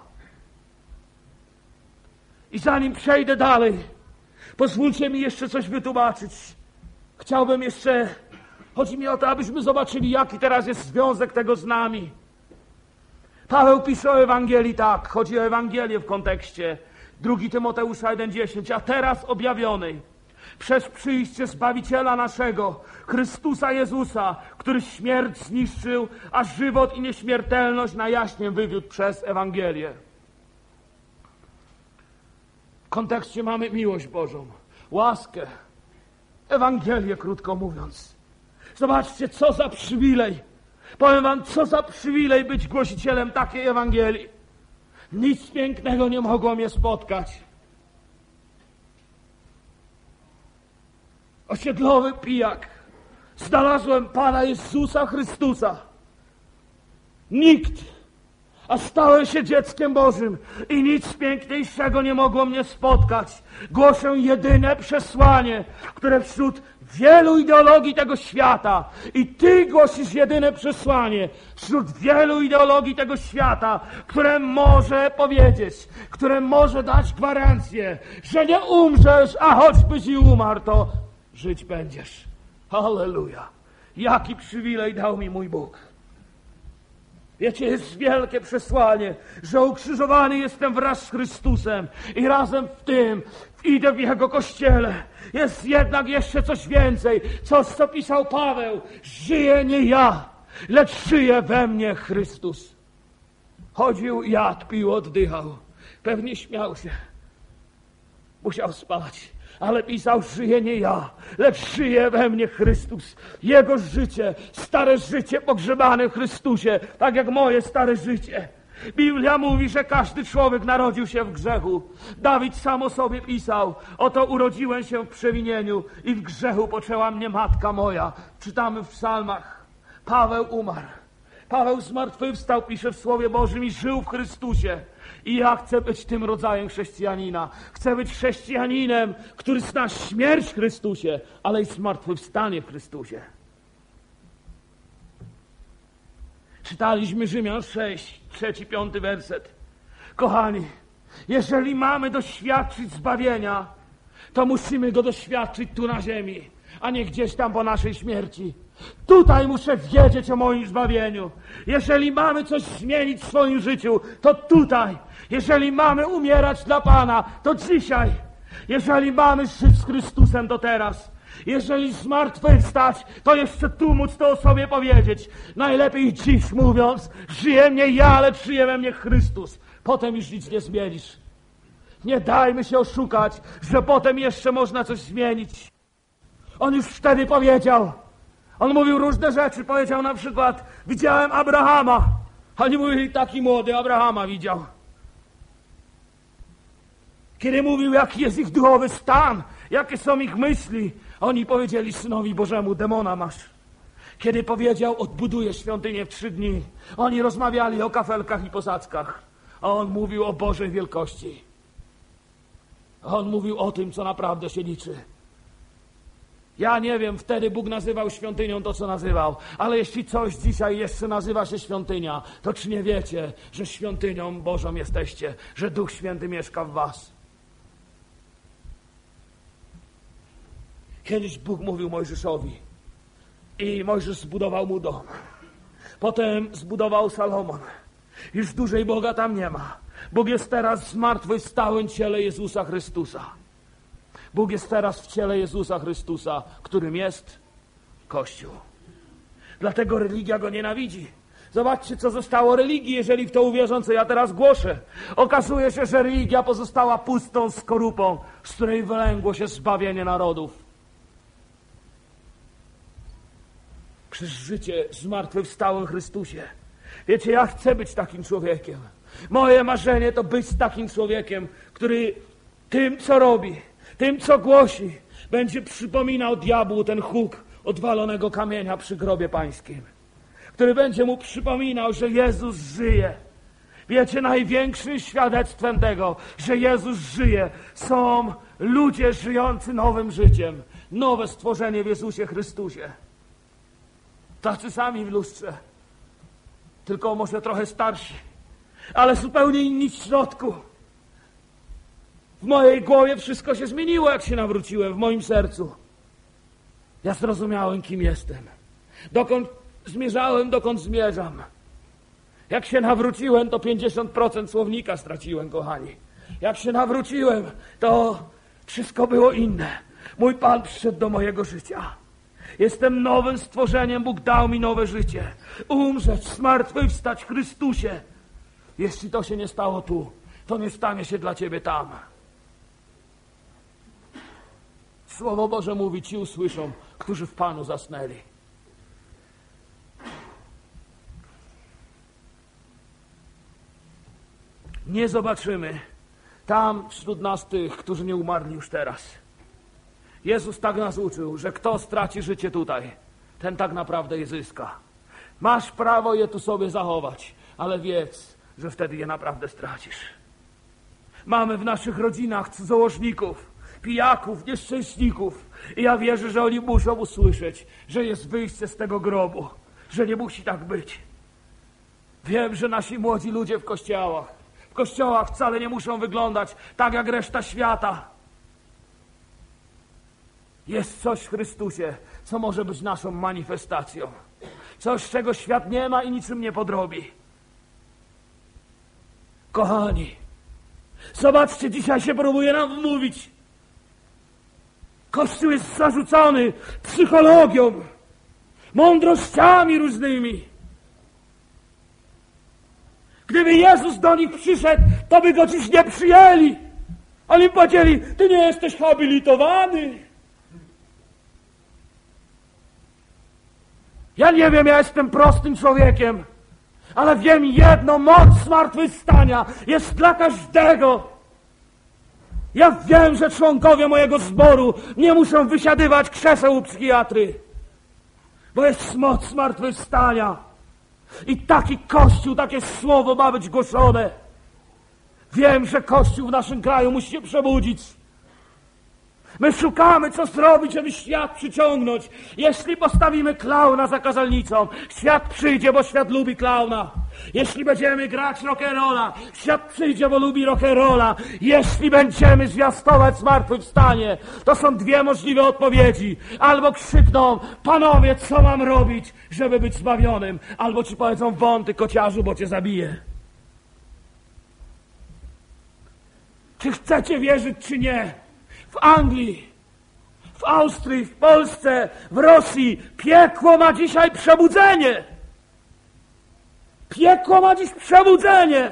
I zanim przejdę dalej, pozwólcie mi jeszcze coś wytłumaczyć. Chciałbym jeszcze... Chodzi mi o to, abyśmy zobaczyli, jaki teraz jest związek tego z nami. Paweł pisze o Ewangelii tak, chodzi o Ewangelię w kontekście drugiego Tymoteusza jeden dziesięć, a teraz objawionej przez przyjście Zbawiciela naszego, Chrystusa Jezusa, który śmierć zniszczył, a żywot i nieśmiertelność na jaśnie wywiódł przez Ewangelię. W kontekście mamy miłość Bożą, łaskę, Ewangelię, krótko mówiąc. Zobaczcie, co za przywilej. Powiem wam, co za przywilej być głosicielem takiej Ewangelii. Nic pięknego nie mogło mnie spotkać. Osiedlowy pijak. Znalazłem Pana Jezusa Chrystusa. Nikt. A stałem się dzieckiem Bożym i nic piękniejszego nie mogło mnie spotkać. Głoszę jedyne przesłanie, które wśród wielu ideologii tego świata, i Ty głosisz jedyne przesłanie wśród wielu ideologii tego świata, które może powiedzieć, które może dać gwarancję, że nie umrzesz, a choćbyś i umarł, to żyć będziesz. Halleluja! Jaki przywilej dał mi mój Bóg. Wiecie, jest wielkie przesłanie, że ukrzyżowany jestem wraz z Chrystusem i razem w tym idę w Jego Kościele. Jest jednak jeszcze coś więcej, coś, co pisał Paweł. Żyję nie ja, lecz żyje we mnie Chrystus. Chodził, jadł, pił, oddychał. Pewnie śmiał się. Musiał spać. Ale pisał, żyję nie ja, lecz żyje we mnie Chrystus. Jego życie, stare życie pogrzebane w Chrystusie, tak jak moje stare życie. Biblia mówi, że każdy człowiek narodził się w grzechu. Dawid sam o sobie pisał, oto urodziłem się w przewinieniu i w grzechu poczęła mnie matka moja. Czytamy w psalmach. Paweł umarł. Paweł zmartwychwstał, pisze w Słowie Bożym, i żył w Chrystusie. I ja chcę być tym rodzajem chrześcijanina. Chcę być chrześcijaninem, który zna śmierć w Chrystusie, ale i zmartwychwstanie w Chrystusie. Czytaliśmy Rzymian sześć, trzeci, piąty werset. Kochani, jeżeli mamy doświadczyć zbawienia, to musimy go doświadczyć tu na ziemi, a nie gdzieś tam po naszej śmierci. Tutaj muszę wiedzieć o moim zbawieniu. Jeżeli mamy coś zmienić w swoim życiu, to tutaj. Jeżeli mamy umierać dla Pana, to dzisiaj. Jeżeli mamy żyć z Chrystusem, to teraz. Jeżeli zmartwychwstać, to jeszcze tu móc to o sobie powiedzieć. Najlepiej dziś mówiąc, żyje mnie ja, lecz żyje we mnie Chrystus. Potem już nic nie zmienisz. Nie dajmy się oszukać, że potem jeszcze można coś zmienić. On już wtedy powiedział. On mówił różne rzeczy. Powiedział na przykład, widziałem Abrahama. Oni mówili, taki młody Abrahama widział. Kiedy mówił, jaki jest ich duchowy stan, jakie są ich myśli, oni powiedzieli, synowi Bożemu, demona masz. Kiedy powiedział, odbuduję świątynię w trzy dni, oni rozmawiali o kafelkach i posadzkach, a on mówił o Bożej wielkości. On mówił o tym, co naprawdę się liczy. Ja nie wiem, wtedy Bóg nazywał świątynią to, co nazywał, ale jeśli coś dzisiaj jeszcze nazywa się świątynia, to czy nie wiecie, że świątynią Bożą jesteście, że Duch Święty mieszka w was? Kiedyś Bóg mówił Mojżeszowi i Mojżesz zbudował mu dom. Potem zbudował Salomon. Już dłużej Boga tam nie ma. Bóg jest teraz w zmartwychwstałym ciele Jezusa Chrystusa. Bóg jest teraz w ciele Jezusa Chrystusa, którym jest Kościół. Dlatego religia go nienawidzi. Zobaczcie, co zostało religii, jeżeli w to uwierzą, co ja teraz głoszę. Okazuje się, że religia pozostała pustą skorupą, z której wylęgło się zbawienie narodów. Przez życie zmartwychwstałym Chrystusie. Wiecie, ja chcę być takim człowiekiem. Moje marzenie to być takim człowiekiem, który tym, co robi, tym, co głosi, będzie przypominał diabłu ten huk odwalonego kamienia przy grobie pańskim. Który będzie mu przypominał, że Jezus żyje. Wiecie, największym świadectwem tego, że Jezus żyje, są ludzie żyjący nowym życiem. Nowe stworzenie w Jezusie Chrystusie. Tacy sami w lustrze. Tylko może trochę starsi. Ale zupełnie inni w środku. W mojej głowie wszystko się zmieniło, jak się nawróciłem, w moim sercu. Ja zrozumiałem, kim jestem. Dokąd zmierzałem, dokąd zmierzam. Jak się nawróciłem, to pięćdziesiąt procent słownika straciłem, kochani. Jak się nawróciłem, to wszystko było inne. Mój Pan przyszedł do mojego życia. Jestem nowym stworzeniem, Bóg dał mi nowe życie. Umrzeć, zmartwychwstać w Chrystusie. Jeśli to się nie stało tu, to nie stanie się dla ciebie tam. Słowo Boże mówi, ci usłyszą, którzy w Panu zasnęli. Nie zobaczymy tam wśród nas tych, którzy nie umarli już teraz. Jezus tak nas uczył, że kto straci życie tutaj, ten tak naprawdę je zyska. Masz prawo je tu sobie zachować, ale wiedz, że wtedy je naprawdę stracisz. Mamy w naszych rodzinach cudzołożników, pijaków, nieszczęśników i ja wierzę, że oni muszą usłyszeć, że jest wyjście z tego grobu, że nie musi tak być. Wiem, że nasi młodzi ludzie w kościołach, w kościołach wcale nie muszą wyglądać tak jak reszta świata. Jest coś w Chrystusie, co może być naszą manifestacją. Coś, czego świat nie ma i niczym nie podrobi. Kochani, zobaczcie, dzisiaj się próbuje nam wmówić. Kościół jest zarzucony psychologią, mądrościami różnymi. Gdyby Jezus do nich przyszedł, to by go dziś nie przyjęli. Oni powiedzieli, ty nie jesteś habilitowany. Ja nie wiem, ja jestem prostym człowiekiem, ale wiem jedno, moc zmartwychwstania jest dla każdego. Ja wiem, że członkowie mojego zboru nie muszą wysiadywać krzeseł u psychiatry, bo jest moc zmartwychwstania. I taki Kościół, takie słowo ma być głoszone. Wiem, że Kościół w naszym kraju musi się przebudzić. My szukamy, co zrobić, żeby świat przyciągnąć. Jeśli postawimy klauna za kazalnicą, świat przyjdzie, bo świat lubi klauna. Jeśli będziemy grać rock'n'rolla, świat przyjdzie, bo lubi rock'n'rolla. Jeśli będziemy zwiastować zmartwychwstanie, to są dwie możliwe odpowiedzi. Albo krzykną, panowie, co mam robić, żeby być zbawionym? Albo ci powiedzą, wąty kociarzu, bo cię zabiję. Czy chcecie wierzyć, czy nie? W Anglii, w Austrii, w Polsce, w Rosji piekło ma dzisiaj przebudzenie. Piekło ma dziś przebudzenie.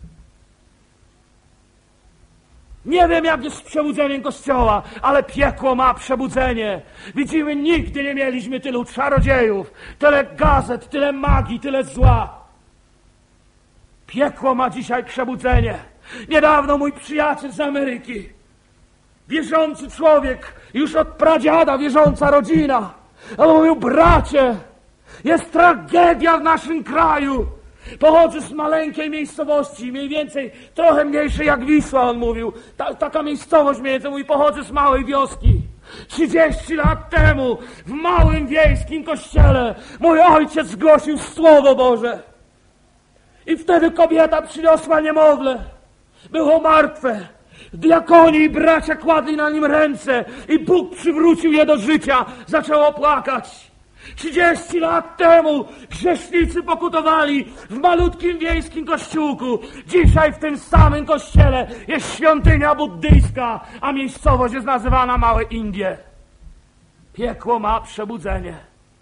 Nie wiem, jak jest z przebudzeniem Kościoła, ale piekło ma przebudzenie. Widzimy, nigdy nie mieliśmy tylu czarodziejów, tyle gazet, tyle magii, tyle zła. Piekło ma dzisiaj przebudzenie. Niedawno mój przyjaciel z Ameryki, wierzący człowiek, już od pradziada wierząca rodzina. On mówił, bracie, jest tragedia w naszym kraju. Pochodzę z maleńkiej miejscowości, mniej więcej trochę mniejszej jak Wisła, on mówił. Ta, taka miejscowość mniej więcej, mówi, pochodzę z małej wioski. trzydzieści lat temu w małym wiejskim kościele mój ojciec zgłosił Słowo Boże. I wtedy kobieta przyniosła niemowlę. Było martwe. Diakoni i bracia kładli na nim ręce i Bóg przywrócił je do życia. Zaczęło płakać. trzydzieści lat temu grzesznicy pokutowali w malutkim wiejskim kościółku. Dzisiaj w tym samym kościele jest świątynia buddyjska, a miejscowość jest nazywana Małe Indie. Piekło ma przebudzenie.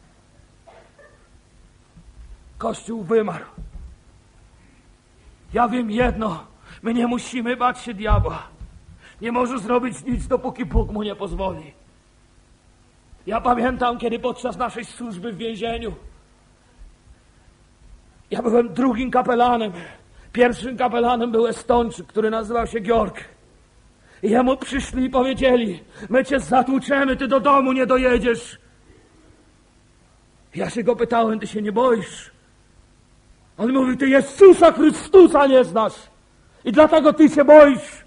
Kościół wymarł. Ja wiem jedno, my nie musimy bać się diabła. Nie może zrobić nic, dopóki Bóg mu nie pozwoli. Ja pamiętam, kiedy podczas naszej służby w więzieniu ja byłem drugim kapelanem. Pierwszym kapelanem był Estończyk, który nazywał się Georg. I jemu przyszli i powiedzieli: my cię zatłuczemy, ty do domu nie dojedziesz. Ja się go pytałem: ty się nie boisz? On mówił: ty Jezusa Chrystusa nie znasz i dlatego ty się boisz.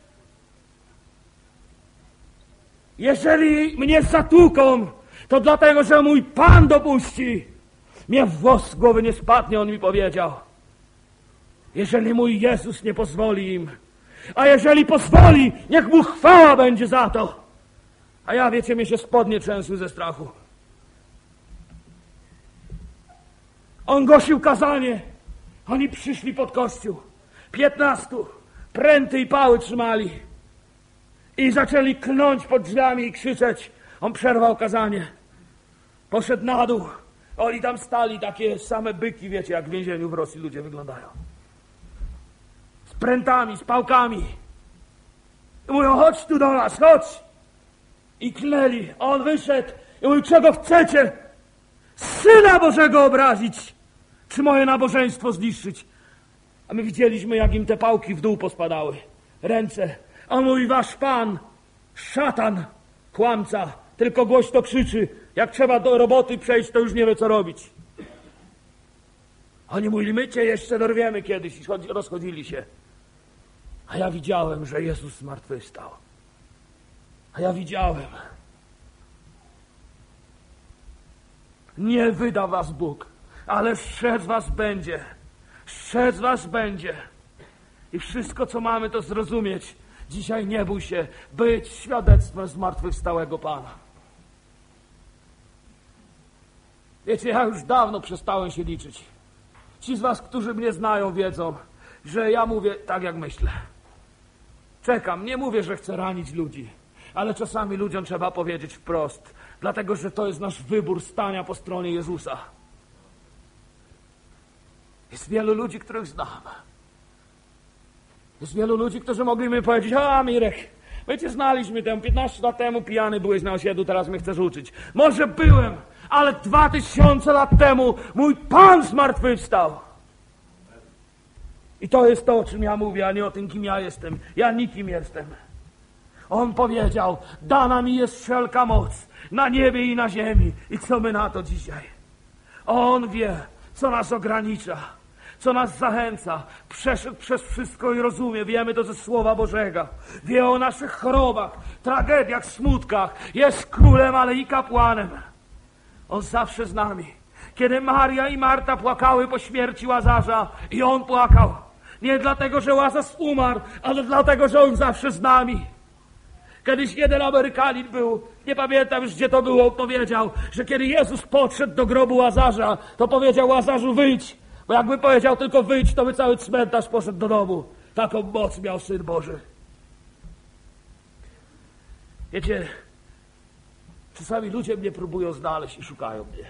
Jeżeli mnie zatłuką, to dlatego, że mój Pan dopuści. Mnie włos z głowy nie spadnie, on mi powiedział. Jeżeli mój Jezus nie pozwoli im, a jeżeli pozwoli, niech mu chwała będzie za to. A ja, wiecie, mnie się spodnie trzęsły ze strachu. On głosił kazanie. Oni przyszli pod kościół. Piętnastu. Pręty i pały trzymali. I zaczęli klnąć pod drzwiami i krzyczeć. On przerwał kazanie. Poszedł na dół. Oni tam stali, takie same byki, wiecie, jak w więzieniu w Rosji ludzie wyglądają. Z prętami, z pałkami. I mówią: chodź tu do nas, chodź. I klnęli. A on wyszedł i mówił: czego chcecie? Syna Bożego obrazić, czy moje nabożeństwo zniszczyć? A my widzieliśmy, jak im te pałki w dół pospadały. Ręce. A on mówi: wasz Pan, szatan, kłamca, tylko głośno krzyczy. Jak trzeba do roboty przejść, to już nie wie, co robić. Oni mówili: my cię jeszcze dorwiemy kiedyś. I rozchodzili się. A ja widziałem, że Jezus zmartwychwstał. A ja widziałem. Nie wyda was Bóg, ale strzec was będzie. Strzec was będzie. I wszystko, co mamy, to zrozumieć. Dzisiaj nie bój się być świadectwem zmartwychwstałego Pana. Wiecie, ja już dawno przestałem się liczyć. Ci z was, którzy mnie znają, wiedzą, że ja mówię tak, jak myślę. Czekam, nie mówię, że chcę ranić ludzi, ale czasami ludziom trzeba powiedzieć wprost, dlatego, że to jest nasz wybór stania po stronie Jezusa. Jest wielu ludzi, których znam. Jest wielu ludzi, którzy mogli mi powiedzieć: a Mirek, my cię znaliśmy tam piętnaście lat temu, pijany byłeś na osiedlu, teraz mnie chcesz uczyć. Może byłem, ale dwa tysiące lat temu mój Pan zmartwychwstał. I to jest to, o czym ja mówię, a nie o tym, kim ja jestem. Ja nikim jestem. On powiedział: dana mi jest wszelka moc na niebie i na ziemi. I co my na to dzisiaj? On wie, co nas ogranicza, co nas zachęca. Przeszedł przez wszystko i rozumie. Wiemy to ze Słowa Bożego. Wie o naszych chorobach, tragediach, smutkach. Jest królem, ale i kapłanem. On zawsze z nami. Kiedy Maria i Marta płakały po śmierci Łazarza, i on płakał. Nie dlatego, że Łazarz umarł, ale dlatego, że on zawsze z nami. Kiedyś jeden Amerykanin był, nie pamiętam już, gdzie to było, powiedział, że kiedy Jezus podszedł do grobu Łazarza, to powiedział: Łazarzu, wyjdź. Bo jakby powiedział tylko wyjdź, to by cały cmentarz poszedł do domu. Taką moc miał Syn Boży. Wiecie, czasami ludzie mnie próbują znaleźć i szukają mnie.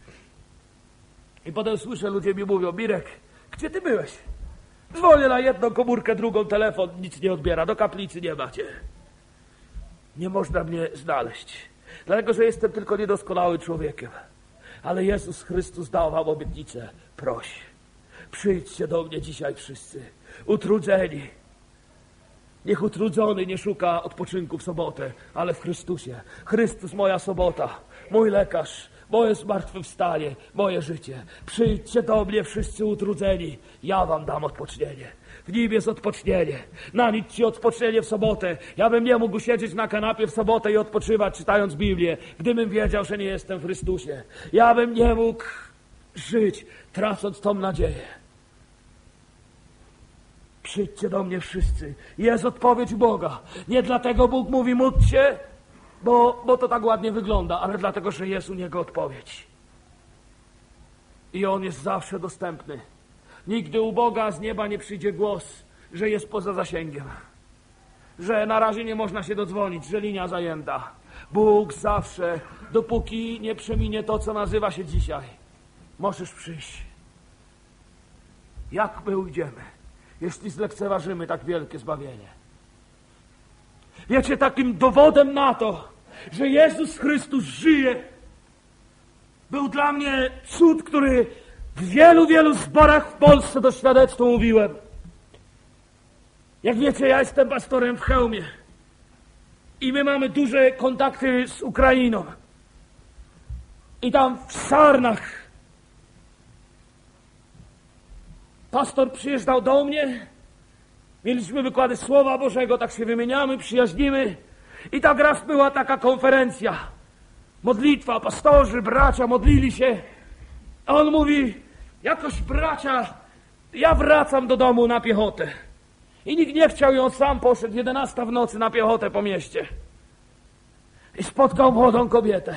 I potem słyszę, ludzie mi mówią: Mirek, gdzie ty byłeś? Dzwonię na jedną komórkę, drugą telefon, nic nie odbiera, do kaplicy nie macie. Nie można mnie znaleźć, dlatego że jestem tylko niedoskonałym człowiekiem. Ale Jezus Chrystus dał wam obietnicę: proś, przyjdźcie do mnie dzisiaj wszyscy, utrudzeni. Niech utrudzony nie szuka odpoczynku w sobotę, ale w Chrystusie. Chrystus moja sobota, mój lekarz, moje zmartwychwstanie, moje życie. Przyjdźcie do mnie wszyscy utrudzeni, ja wam dam odpocznienie. W nim jest odpocznienie. Na nic ci odpocznienie w sobotę. Ja bym nie mógł siedzieć na kanapie w sobotę i odpoczywać, czytając Biblię, gdybym wiedział, że nie jestem w Chrystusie. Ja bym nie mógł żyć, tracąc tą nadzieję. Przyjdźcie do mnie wszyscy. Jest odpowiedź Boga. Nie dlatego Bóg mówi: módl się, bo, bo to tak ładnie wygląda, ale dlatego, że jest u Niego odpowiedź. I On jest zawsze dostępny. Nigdy u Boga z nieba nie przyjdzie głos, że jest poza zasięgiem. Że na razie nie można się dodzwonić, że linia zajęta. Bóg zawsze, dopóki nie przeminie to, co nazywa się dzisiaj. Możesz przyjść. Jak my ujdziemy, jeśli zlekceważymy tak wielkie zbawienie? Wiecie, takim dowodem na to, że Jezus Chrystus żyje, był dla mnie cud, który w wielu, wielu zborach w Polsce do świadectwa mówiłem. Jak wiecie, ja jestem pastorem w Chełmie i my mamy duże kontakty z Ukrainą. I tam w Sarnach pastor przyjeżdżał do mnie, mieliśmy wykłady Słowa Bożego, tak się wymieniamy, przyjaźnimy. I tak raz była taka konferencja, modlitwa, pastorzy, bracia modlili się. A on mówi, jakoś bracia, ja wracam do domu na piechotę. I nikt nie chciał, i on sam poszedł jedenasta w nocy na piechotę po mieście. I spotkał młodą kobietę.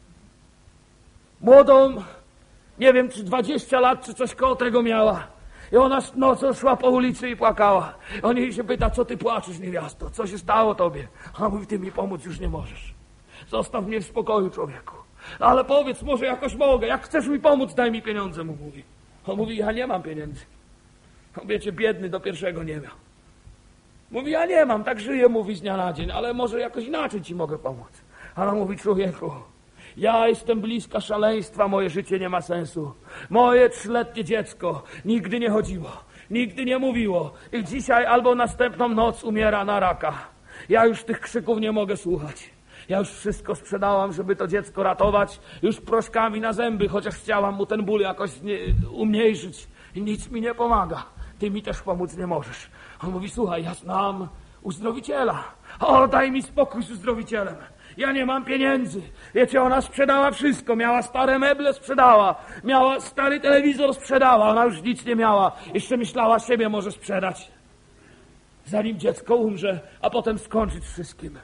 Młodą, nie wiem, czy dwadzieścia lat, czy coś koło tego miała. I ona nocą szła po ulicy i płakała. On jej się pyta, co ty płaczesz, niewiasto? Co się stało tobie? A on mówi, ty mi pomóc już nie możesz. Zostaw mnie w spokoju, człowieku. Ale powiedz, może jakoś mogę. Jak chcesz mi pomóc, daj mi pieniądze, mu mówi. On mówi, ja nie mam pieniędzy. On, wiecie, biedny do pierwszego nie miał. Mówi, ja nie mam, tak żyję, mówi, z dnia na dzień, ale może jakoś inaczej ci mogę pomóc. A on mówi, człowieku, ja jestem bliska szaleństwa, moje życie nie ma sensu. Moje trzyletnie dziecko nigdy nie chodziło, nigdy nie mówiło i dzisiaj albo następną noc umiera na raka. Ja już tych krzyków nie mogę słuchać. Ja już wszystko sprzedałam, żeby to dziecko ratować, już proszkami na zęby, chociaż chciałam mu ten ból jakoś nie, umniejszyć i nic mi nie pomaga. Ty mi też pomóc nie możesz. On mówi, słuchaj, ja znam uzdrowiciela. O, daj mi spokój z uzdrowicielem. Ja nie mam pieniędzy. Wiecie, ona sprzedała wszystko. Miała stare meble, sprzedała. Miała stary telewizor, sprzedała. Ona już nic nie miała. Jeszcze myślała, siebie może sprzedać. Zanim dziecko umrze, a potem skończyć wszystkim.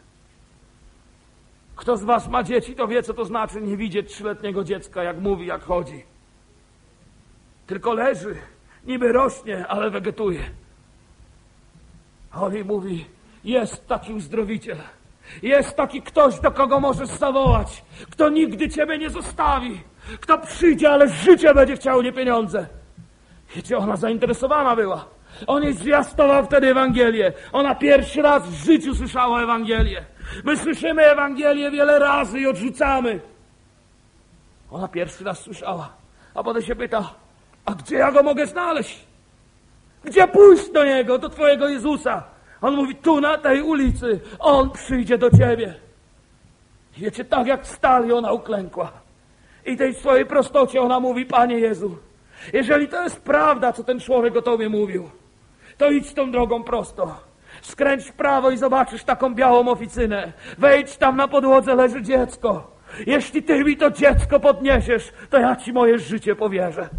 Kto z was ma dzieci, to wie, co to znaczy nie widzieć trzyletniego dziecka, jak mówi, jak chodzi. Tylko leży, niby rośnie, ale wegetuje. On jej mówi, jest taki uzdrowiciel. Jest taki ktoś, do kogo możesz zawołać, kto nigdy ciebie nie zostawi, kto przyjdzie, ale życie będzie chciał, nie pieniądze. Wiecie, ona zainteresowana była. On jej zwiastował wtedy Ewangelię. Ona pierwszy raz w życiu słyszała Ewangelię. My słyszymy Ewangelię wiele razy i odrzucamy. Ona pierwszy raz słyszała, a potem się pyta, a gdzie ja go mogę znaleźć? Gdzie pójść do niego, do twojego Jezusa? On mówi, tu na tej ulicy, on przyjdzie do ciebie. I wiecie, tak jak stali, ona uklękła. I tej swojej prostocie ona mówi, Panie Jezu, jeżeli to jest prawda, co ten człowiek o tobie mówił, to idź tą drogą prosto. Skręć w prawo i zobaczysz taką białą oficynę. Wejdź, tam na podłodze leży dziecko. Jeśli ty mi to dziecko podniesiesz, to ja ci moje życie powierzę.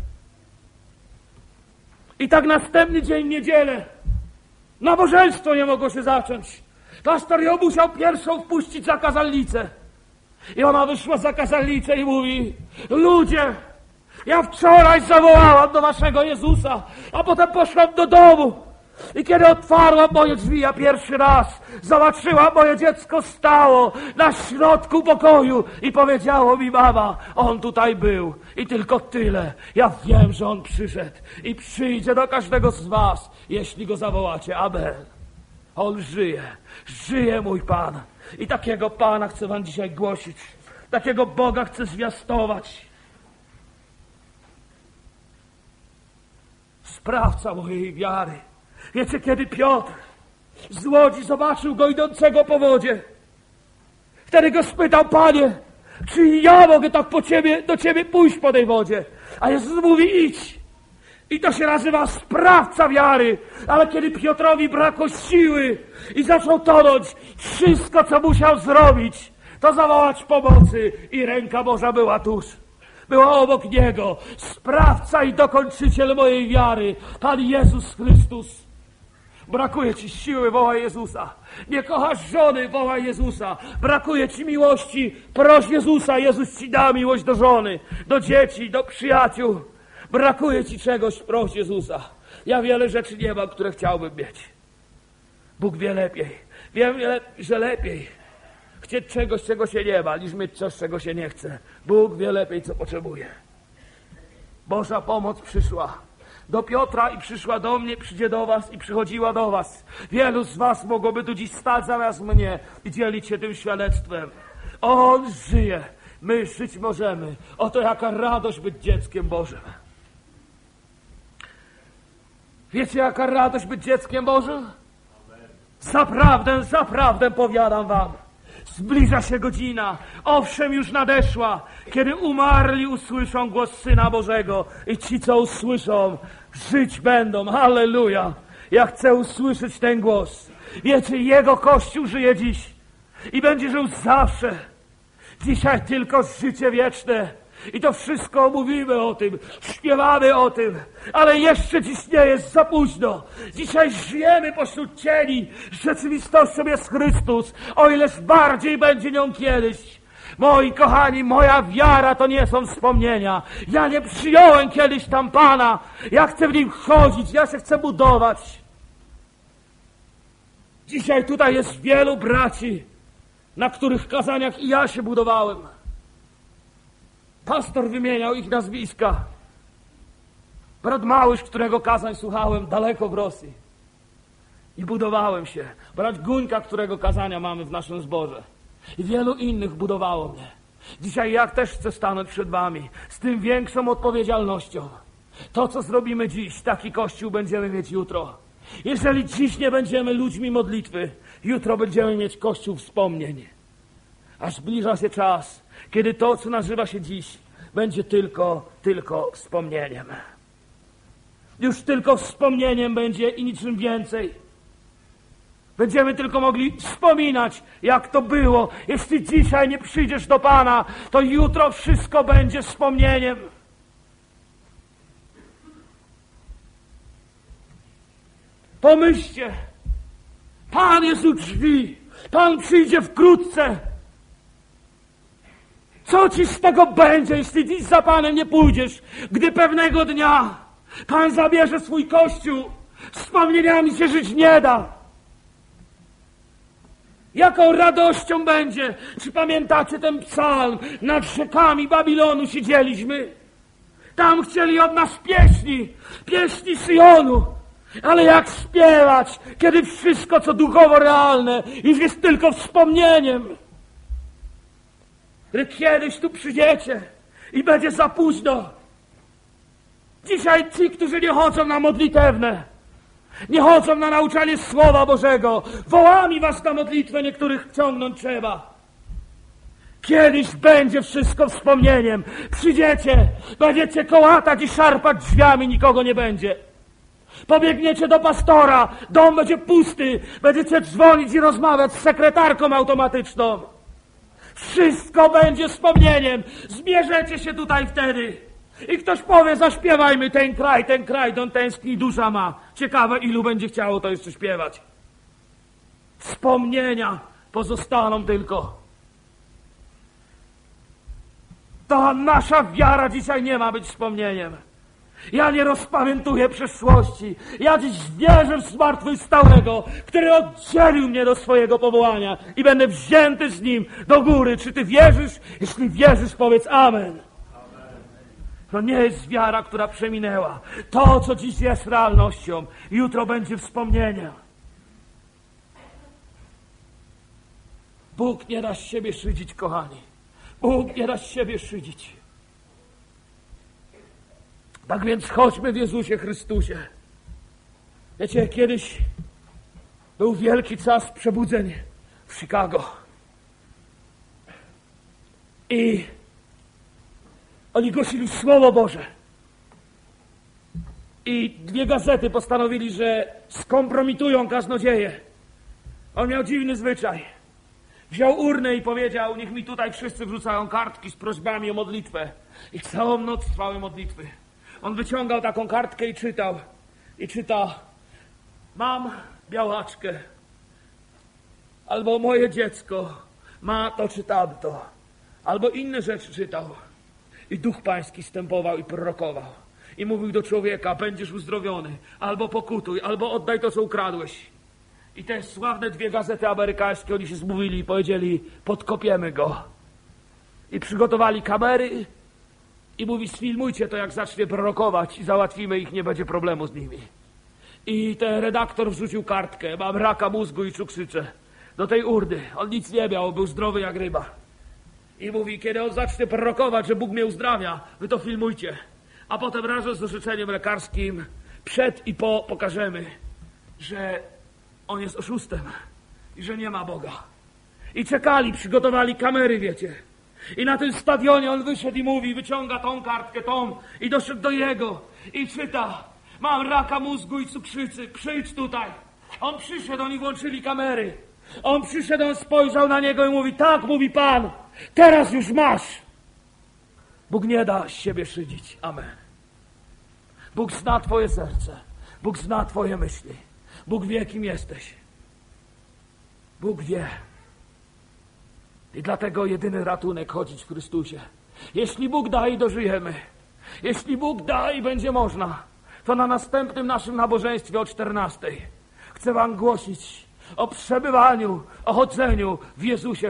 I tak następny dzień, niedzielę, nabożeństwo nie mogło się zacząć. Pastor ją musiał pierwszą wpuścić za kazalnicę. I ona wyszła za kazalnicę i mówi, ludzie, ja wczoraj zawołałam do waszego Jezusa, a potem poszłam do domu. I kiedy otwarłam moje drzwi, ja pierwszy raz zobaczyłam, moje dziecko stało na środku pokoju i powiedziało mi, mama, on tutaj był. I tylko tyle. Ja wiem, że on przyszedł i przyjdzie do każdego z was, jeśli go zawołacie. Amen. On żyje. Żyje mój Pan. I takiego Pana chcę wam dzisiaj głosić. Takiego Boga chcę zwiastować. Sprawca mojej wiary. Wiecie, kiedy Piotr z łodzi zobaczył go idącego po wodzie, wtedy go spytał, Panie, czy ja mogę tak po ciebie, do ciebie pójść po tej wodzie? A Jezus mówi, idź. I to się nazywa sprawca wiary. Ale kiedy Piotrowi brakło siły i zaczął tonąć, wszystko, co musiał zrobić, to zawołać pomocy i ręka Boża była tuż. Była obok niego. Sprawca i dokończyciel mojej wiary, Pan Jezus Chrystus. Brakuje ci siły, wołaj Jezusa. Nie kochasz żony, wołaj Jezusa. Brakuje ci miłości, proś Jezusa. Jezus ci da miłość do żony, do dzieci, do przyjaciół. Brakuje ci czegoś, proś Jezusa. Ja wiele rzeczy nie mam, które chciałbym mieć. Bóg wie lepiej. Wiem, że lepiej chcieć czegoś, czego się nie ma, niż mieć coś, czego się nie chce. Bóg wie lepiej, co potrzebuje. Boża pomoc przyszła. do Piotra i przyszła do mnie, przyjdzie do was i przychodziła do was. Wielu z was mogłoby tu dziś stać zamiast mnie i dzielić się tym świadectwem. On żyje, my żyć możemy. Oto jaka radość być dzieckiem Bożym. Wiecie, jaka radość być dzieckiem Bożym? Zaprawdę, zaprawdę powiadam wam, zbliża się godzina, owszem już nadeszła, kiedy umarli usłyszą głos Syna Bożego i ci, co usłyszą, żyć będą. Halleluja! Ja chcę usłyszeć ten głos. Wiecie, Jego Kościół żyje dziś i będzie żył zawsze. Dzisiaj tylko życie wieczne. I to wszystko mówimy o tym, śpiewamy o tym, ale jeszcze dziś nie jest za późno. Dzisiaj żyjemy pośród cieni, rzeczywistością jest Chrystus, o ileż bardziej będzie nią kiedyś. Moi kochani, moja wiara to nie są wspomnienia. Ja nie przyjąłem kiedyś tam Pana, ja chcę w Nim chodzić, ja się chcę budować. Dzisiaj tutaj jest wielu braci, na których kazaniach i ja się budowałem. Pastor wymieniał ich nazwiska. Brat Małysz, którego kazań słuchałem daleko w Rosji. I budowałem się. Brat Guńka, którego kazania mamy w naszym zborze. I wielu innych budowało mnie. Dzisiaj ja też chcę stanąć przed wami z tym większą odpowiedzialnością. To, co zrobimy dziś, taki Kościół będziemy mieć jutro. Jeżeli dziś nie będziemy ludźmi modlitwy, jutro będziemy mieć Kościół wspomnień. Aż zbliża się czas, kiedy to, co nazywa się dziś, będzie tylko, tylko wspomnieniem. Już tylko wspomnieniem będzie i niczym więcej. Będziemy tylko mogli wspominać, jak to było. Jeśli dzisiaj nie przyjdziesz do Pana, to jutro wszystko będzie wspomnieniem. Pomyślcie, Pan jest u drzwi, Pan przyjdzie wkrótce. Co ci z tego będzie, jeśli dziś za Panem nie pójdziesz, gdy pewnego dnia Pan zabierze swój Kościół? Wspomnieniami się żyć nie da. Jaką radością będzie? Czy pamiętacie ten psalm? Nad rzekami Babilonu siedzieliśmy. Tam chcieli od nas pieśni, pieśni Syjonu. Ale jak śpiewać, kiedy wszystko, co duchowo realne, już jest tylko wspomnieniem? Gdy kiedyś tu przyjdziecie i będzie za późno. Dzisiaj ci, którzy nie chodzą na modlitewne, nie chodzą na nauczanie Słowa Bożego, wołami was na modlitwę niektórych ciągnąć trzeba. Kiedyś będzie wszystko wspomnieniem. Przyjdziecie, będziecie kołatać i szarpać drzwiami, nikogo nie będzie. Pobiegniecie do pastora, dom będzie pusty, będziecie dzwonić i rozmawiać z sekretarką automatyczną. Wszystko będzie wspomnieniem. Zbierzecie się tutaj wtedy. I ktoś powie, zaśpiewajmy ten kraj, ten kraj, don tęskni, dusza ma. Ciekawe, ilu będzie chciało to jeszcze śpiewać. Wspomnienia pozostaną tylko. Ta nasza wiara dzisiaj nie ma być wspomnieniem. Ja nie rozpamiętuję przeszłości. Ja dziś wierzę w zmartwychwstałego, który oddzielił mnie do swojego powołania i będę wzięty z Nim do góry. Czy ty wierzysz? Jeśli wierzysz, powiedz amen. To nie jest wiara, która przeminęła. To, co dziś jest realnością, jutro będzie wspomnieniem. Bóg nie da z siebie szydzić, kochani. Bóg nie da z siebie szydzić. Tak więc chodźmy w Jezusie Chrystusie. Wiecie, kiedyś był wielki czas przebudzeń w Chicago. I oni głosili Słowo Boże. I dwie gazety postanowili, że skompromitują kaznodzieję. On miał dziwny zwyczaj. Wziął urnę i powiedział, niech mi tutaj wszyscy wrzucają kartki z prośbami o modlitwę. I całą noc trwały modlitwy. On wyciągał taką kartkę i czytał. I czyta, mam białaczkę. Albo moje dziecko ma to czy tamto. Albo inne rzeczy czytał. I Duch Pański stępował i prorokował. I mówił do człowieka, będziesz uzdrowiony. Albo pokutuj, albo oddaj to, co ukradłeś. I te sławne dwie gazety amerykańskie, oni się zmówili i powiedzieli, podkopiemy go. I przygotowali kamery I mówi, sfilmujcie to, jak zacznie prorokować i załatwimy ich, nie będzie problemu z nimi. I ten redaktor wrzucił kartkę, mam raka mózgu i cukrzycę. Do tej urny. On nic nie miał, był zdrowy jak ryba. I mówi, kiedy on zacznie prorokować, że Bóg mnie uzdrawia, wy to filmujcie. A potem razem z orzeczeniem lekarskim przed i po pokażemy, że on jest oszustem i że nie ma Boga. I czekali, przygotowali kamery, wiecie. I na tym stadionie on wyszedł i mówi, wyciąga tą kartkę, tą i doszedł do jego i czyta. Mam raka mózgu i cukrzycy, przyjdź tutaj. On przyszedł, oni włączyli kamery. On przyszedł, on spojrzał na niego i mówi, tak, mówi Pan, teraz już masz. Bóg nie da z siebie szydzić. Amen. Bóg zna twoje serce. Bóg zna twoje myśli. Bóg wie, kim jesteś. Bóg wie. I dlatego jedyny ratunek chodzić w Chrystusie. Jeśli Bóg da i dożyjemy, jeśli Bóg da i będzie można, to na następnym naszym nabożeństwie o czternastej chcę wam głosić o przebywaniu, o chodzeniu w Jezusie.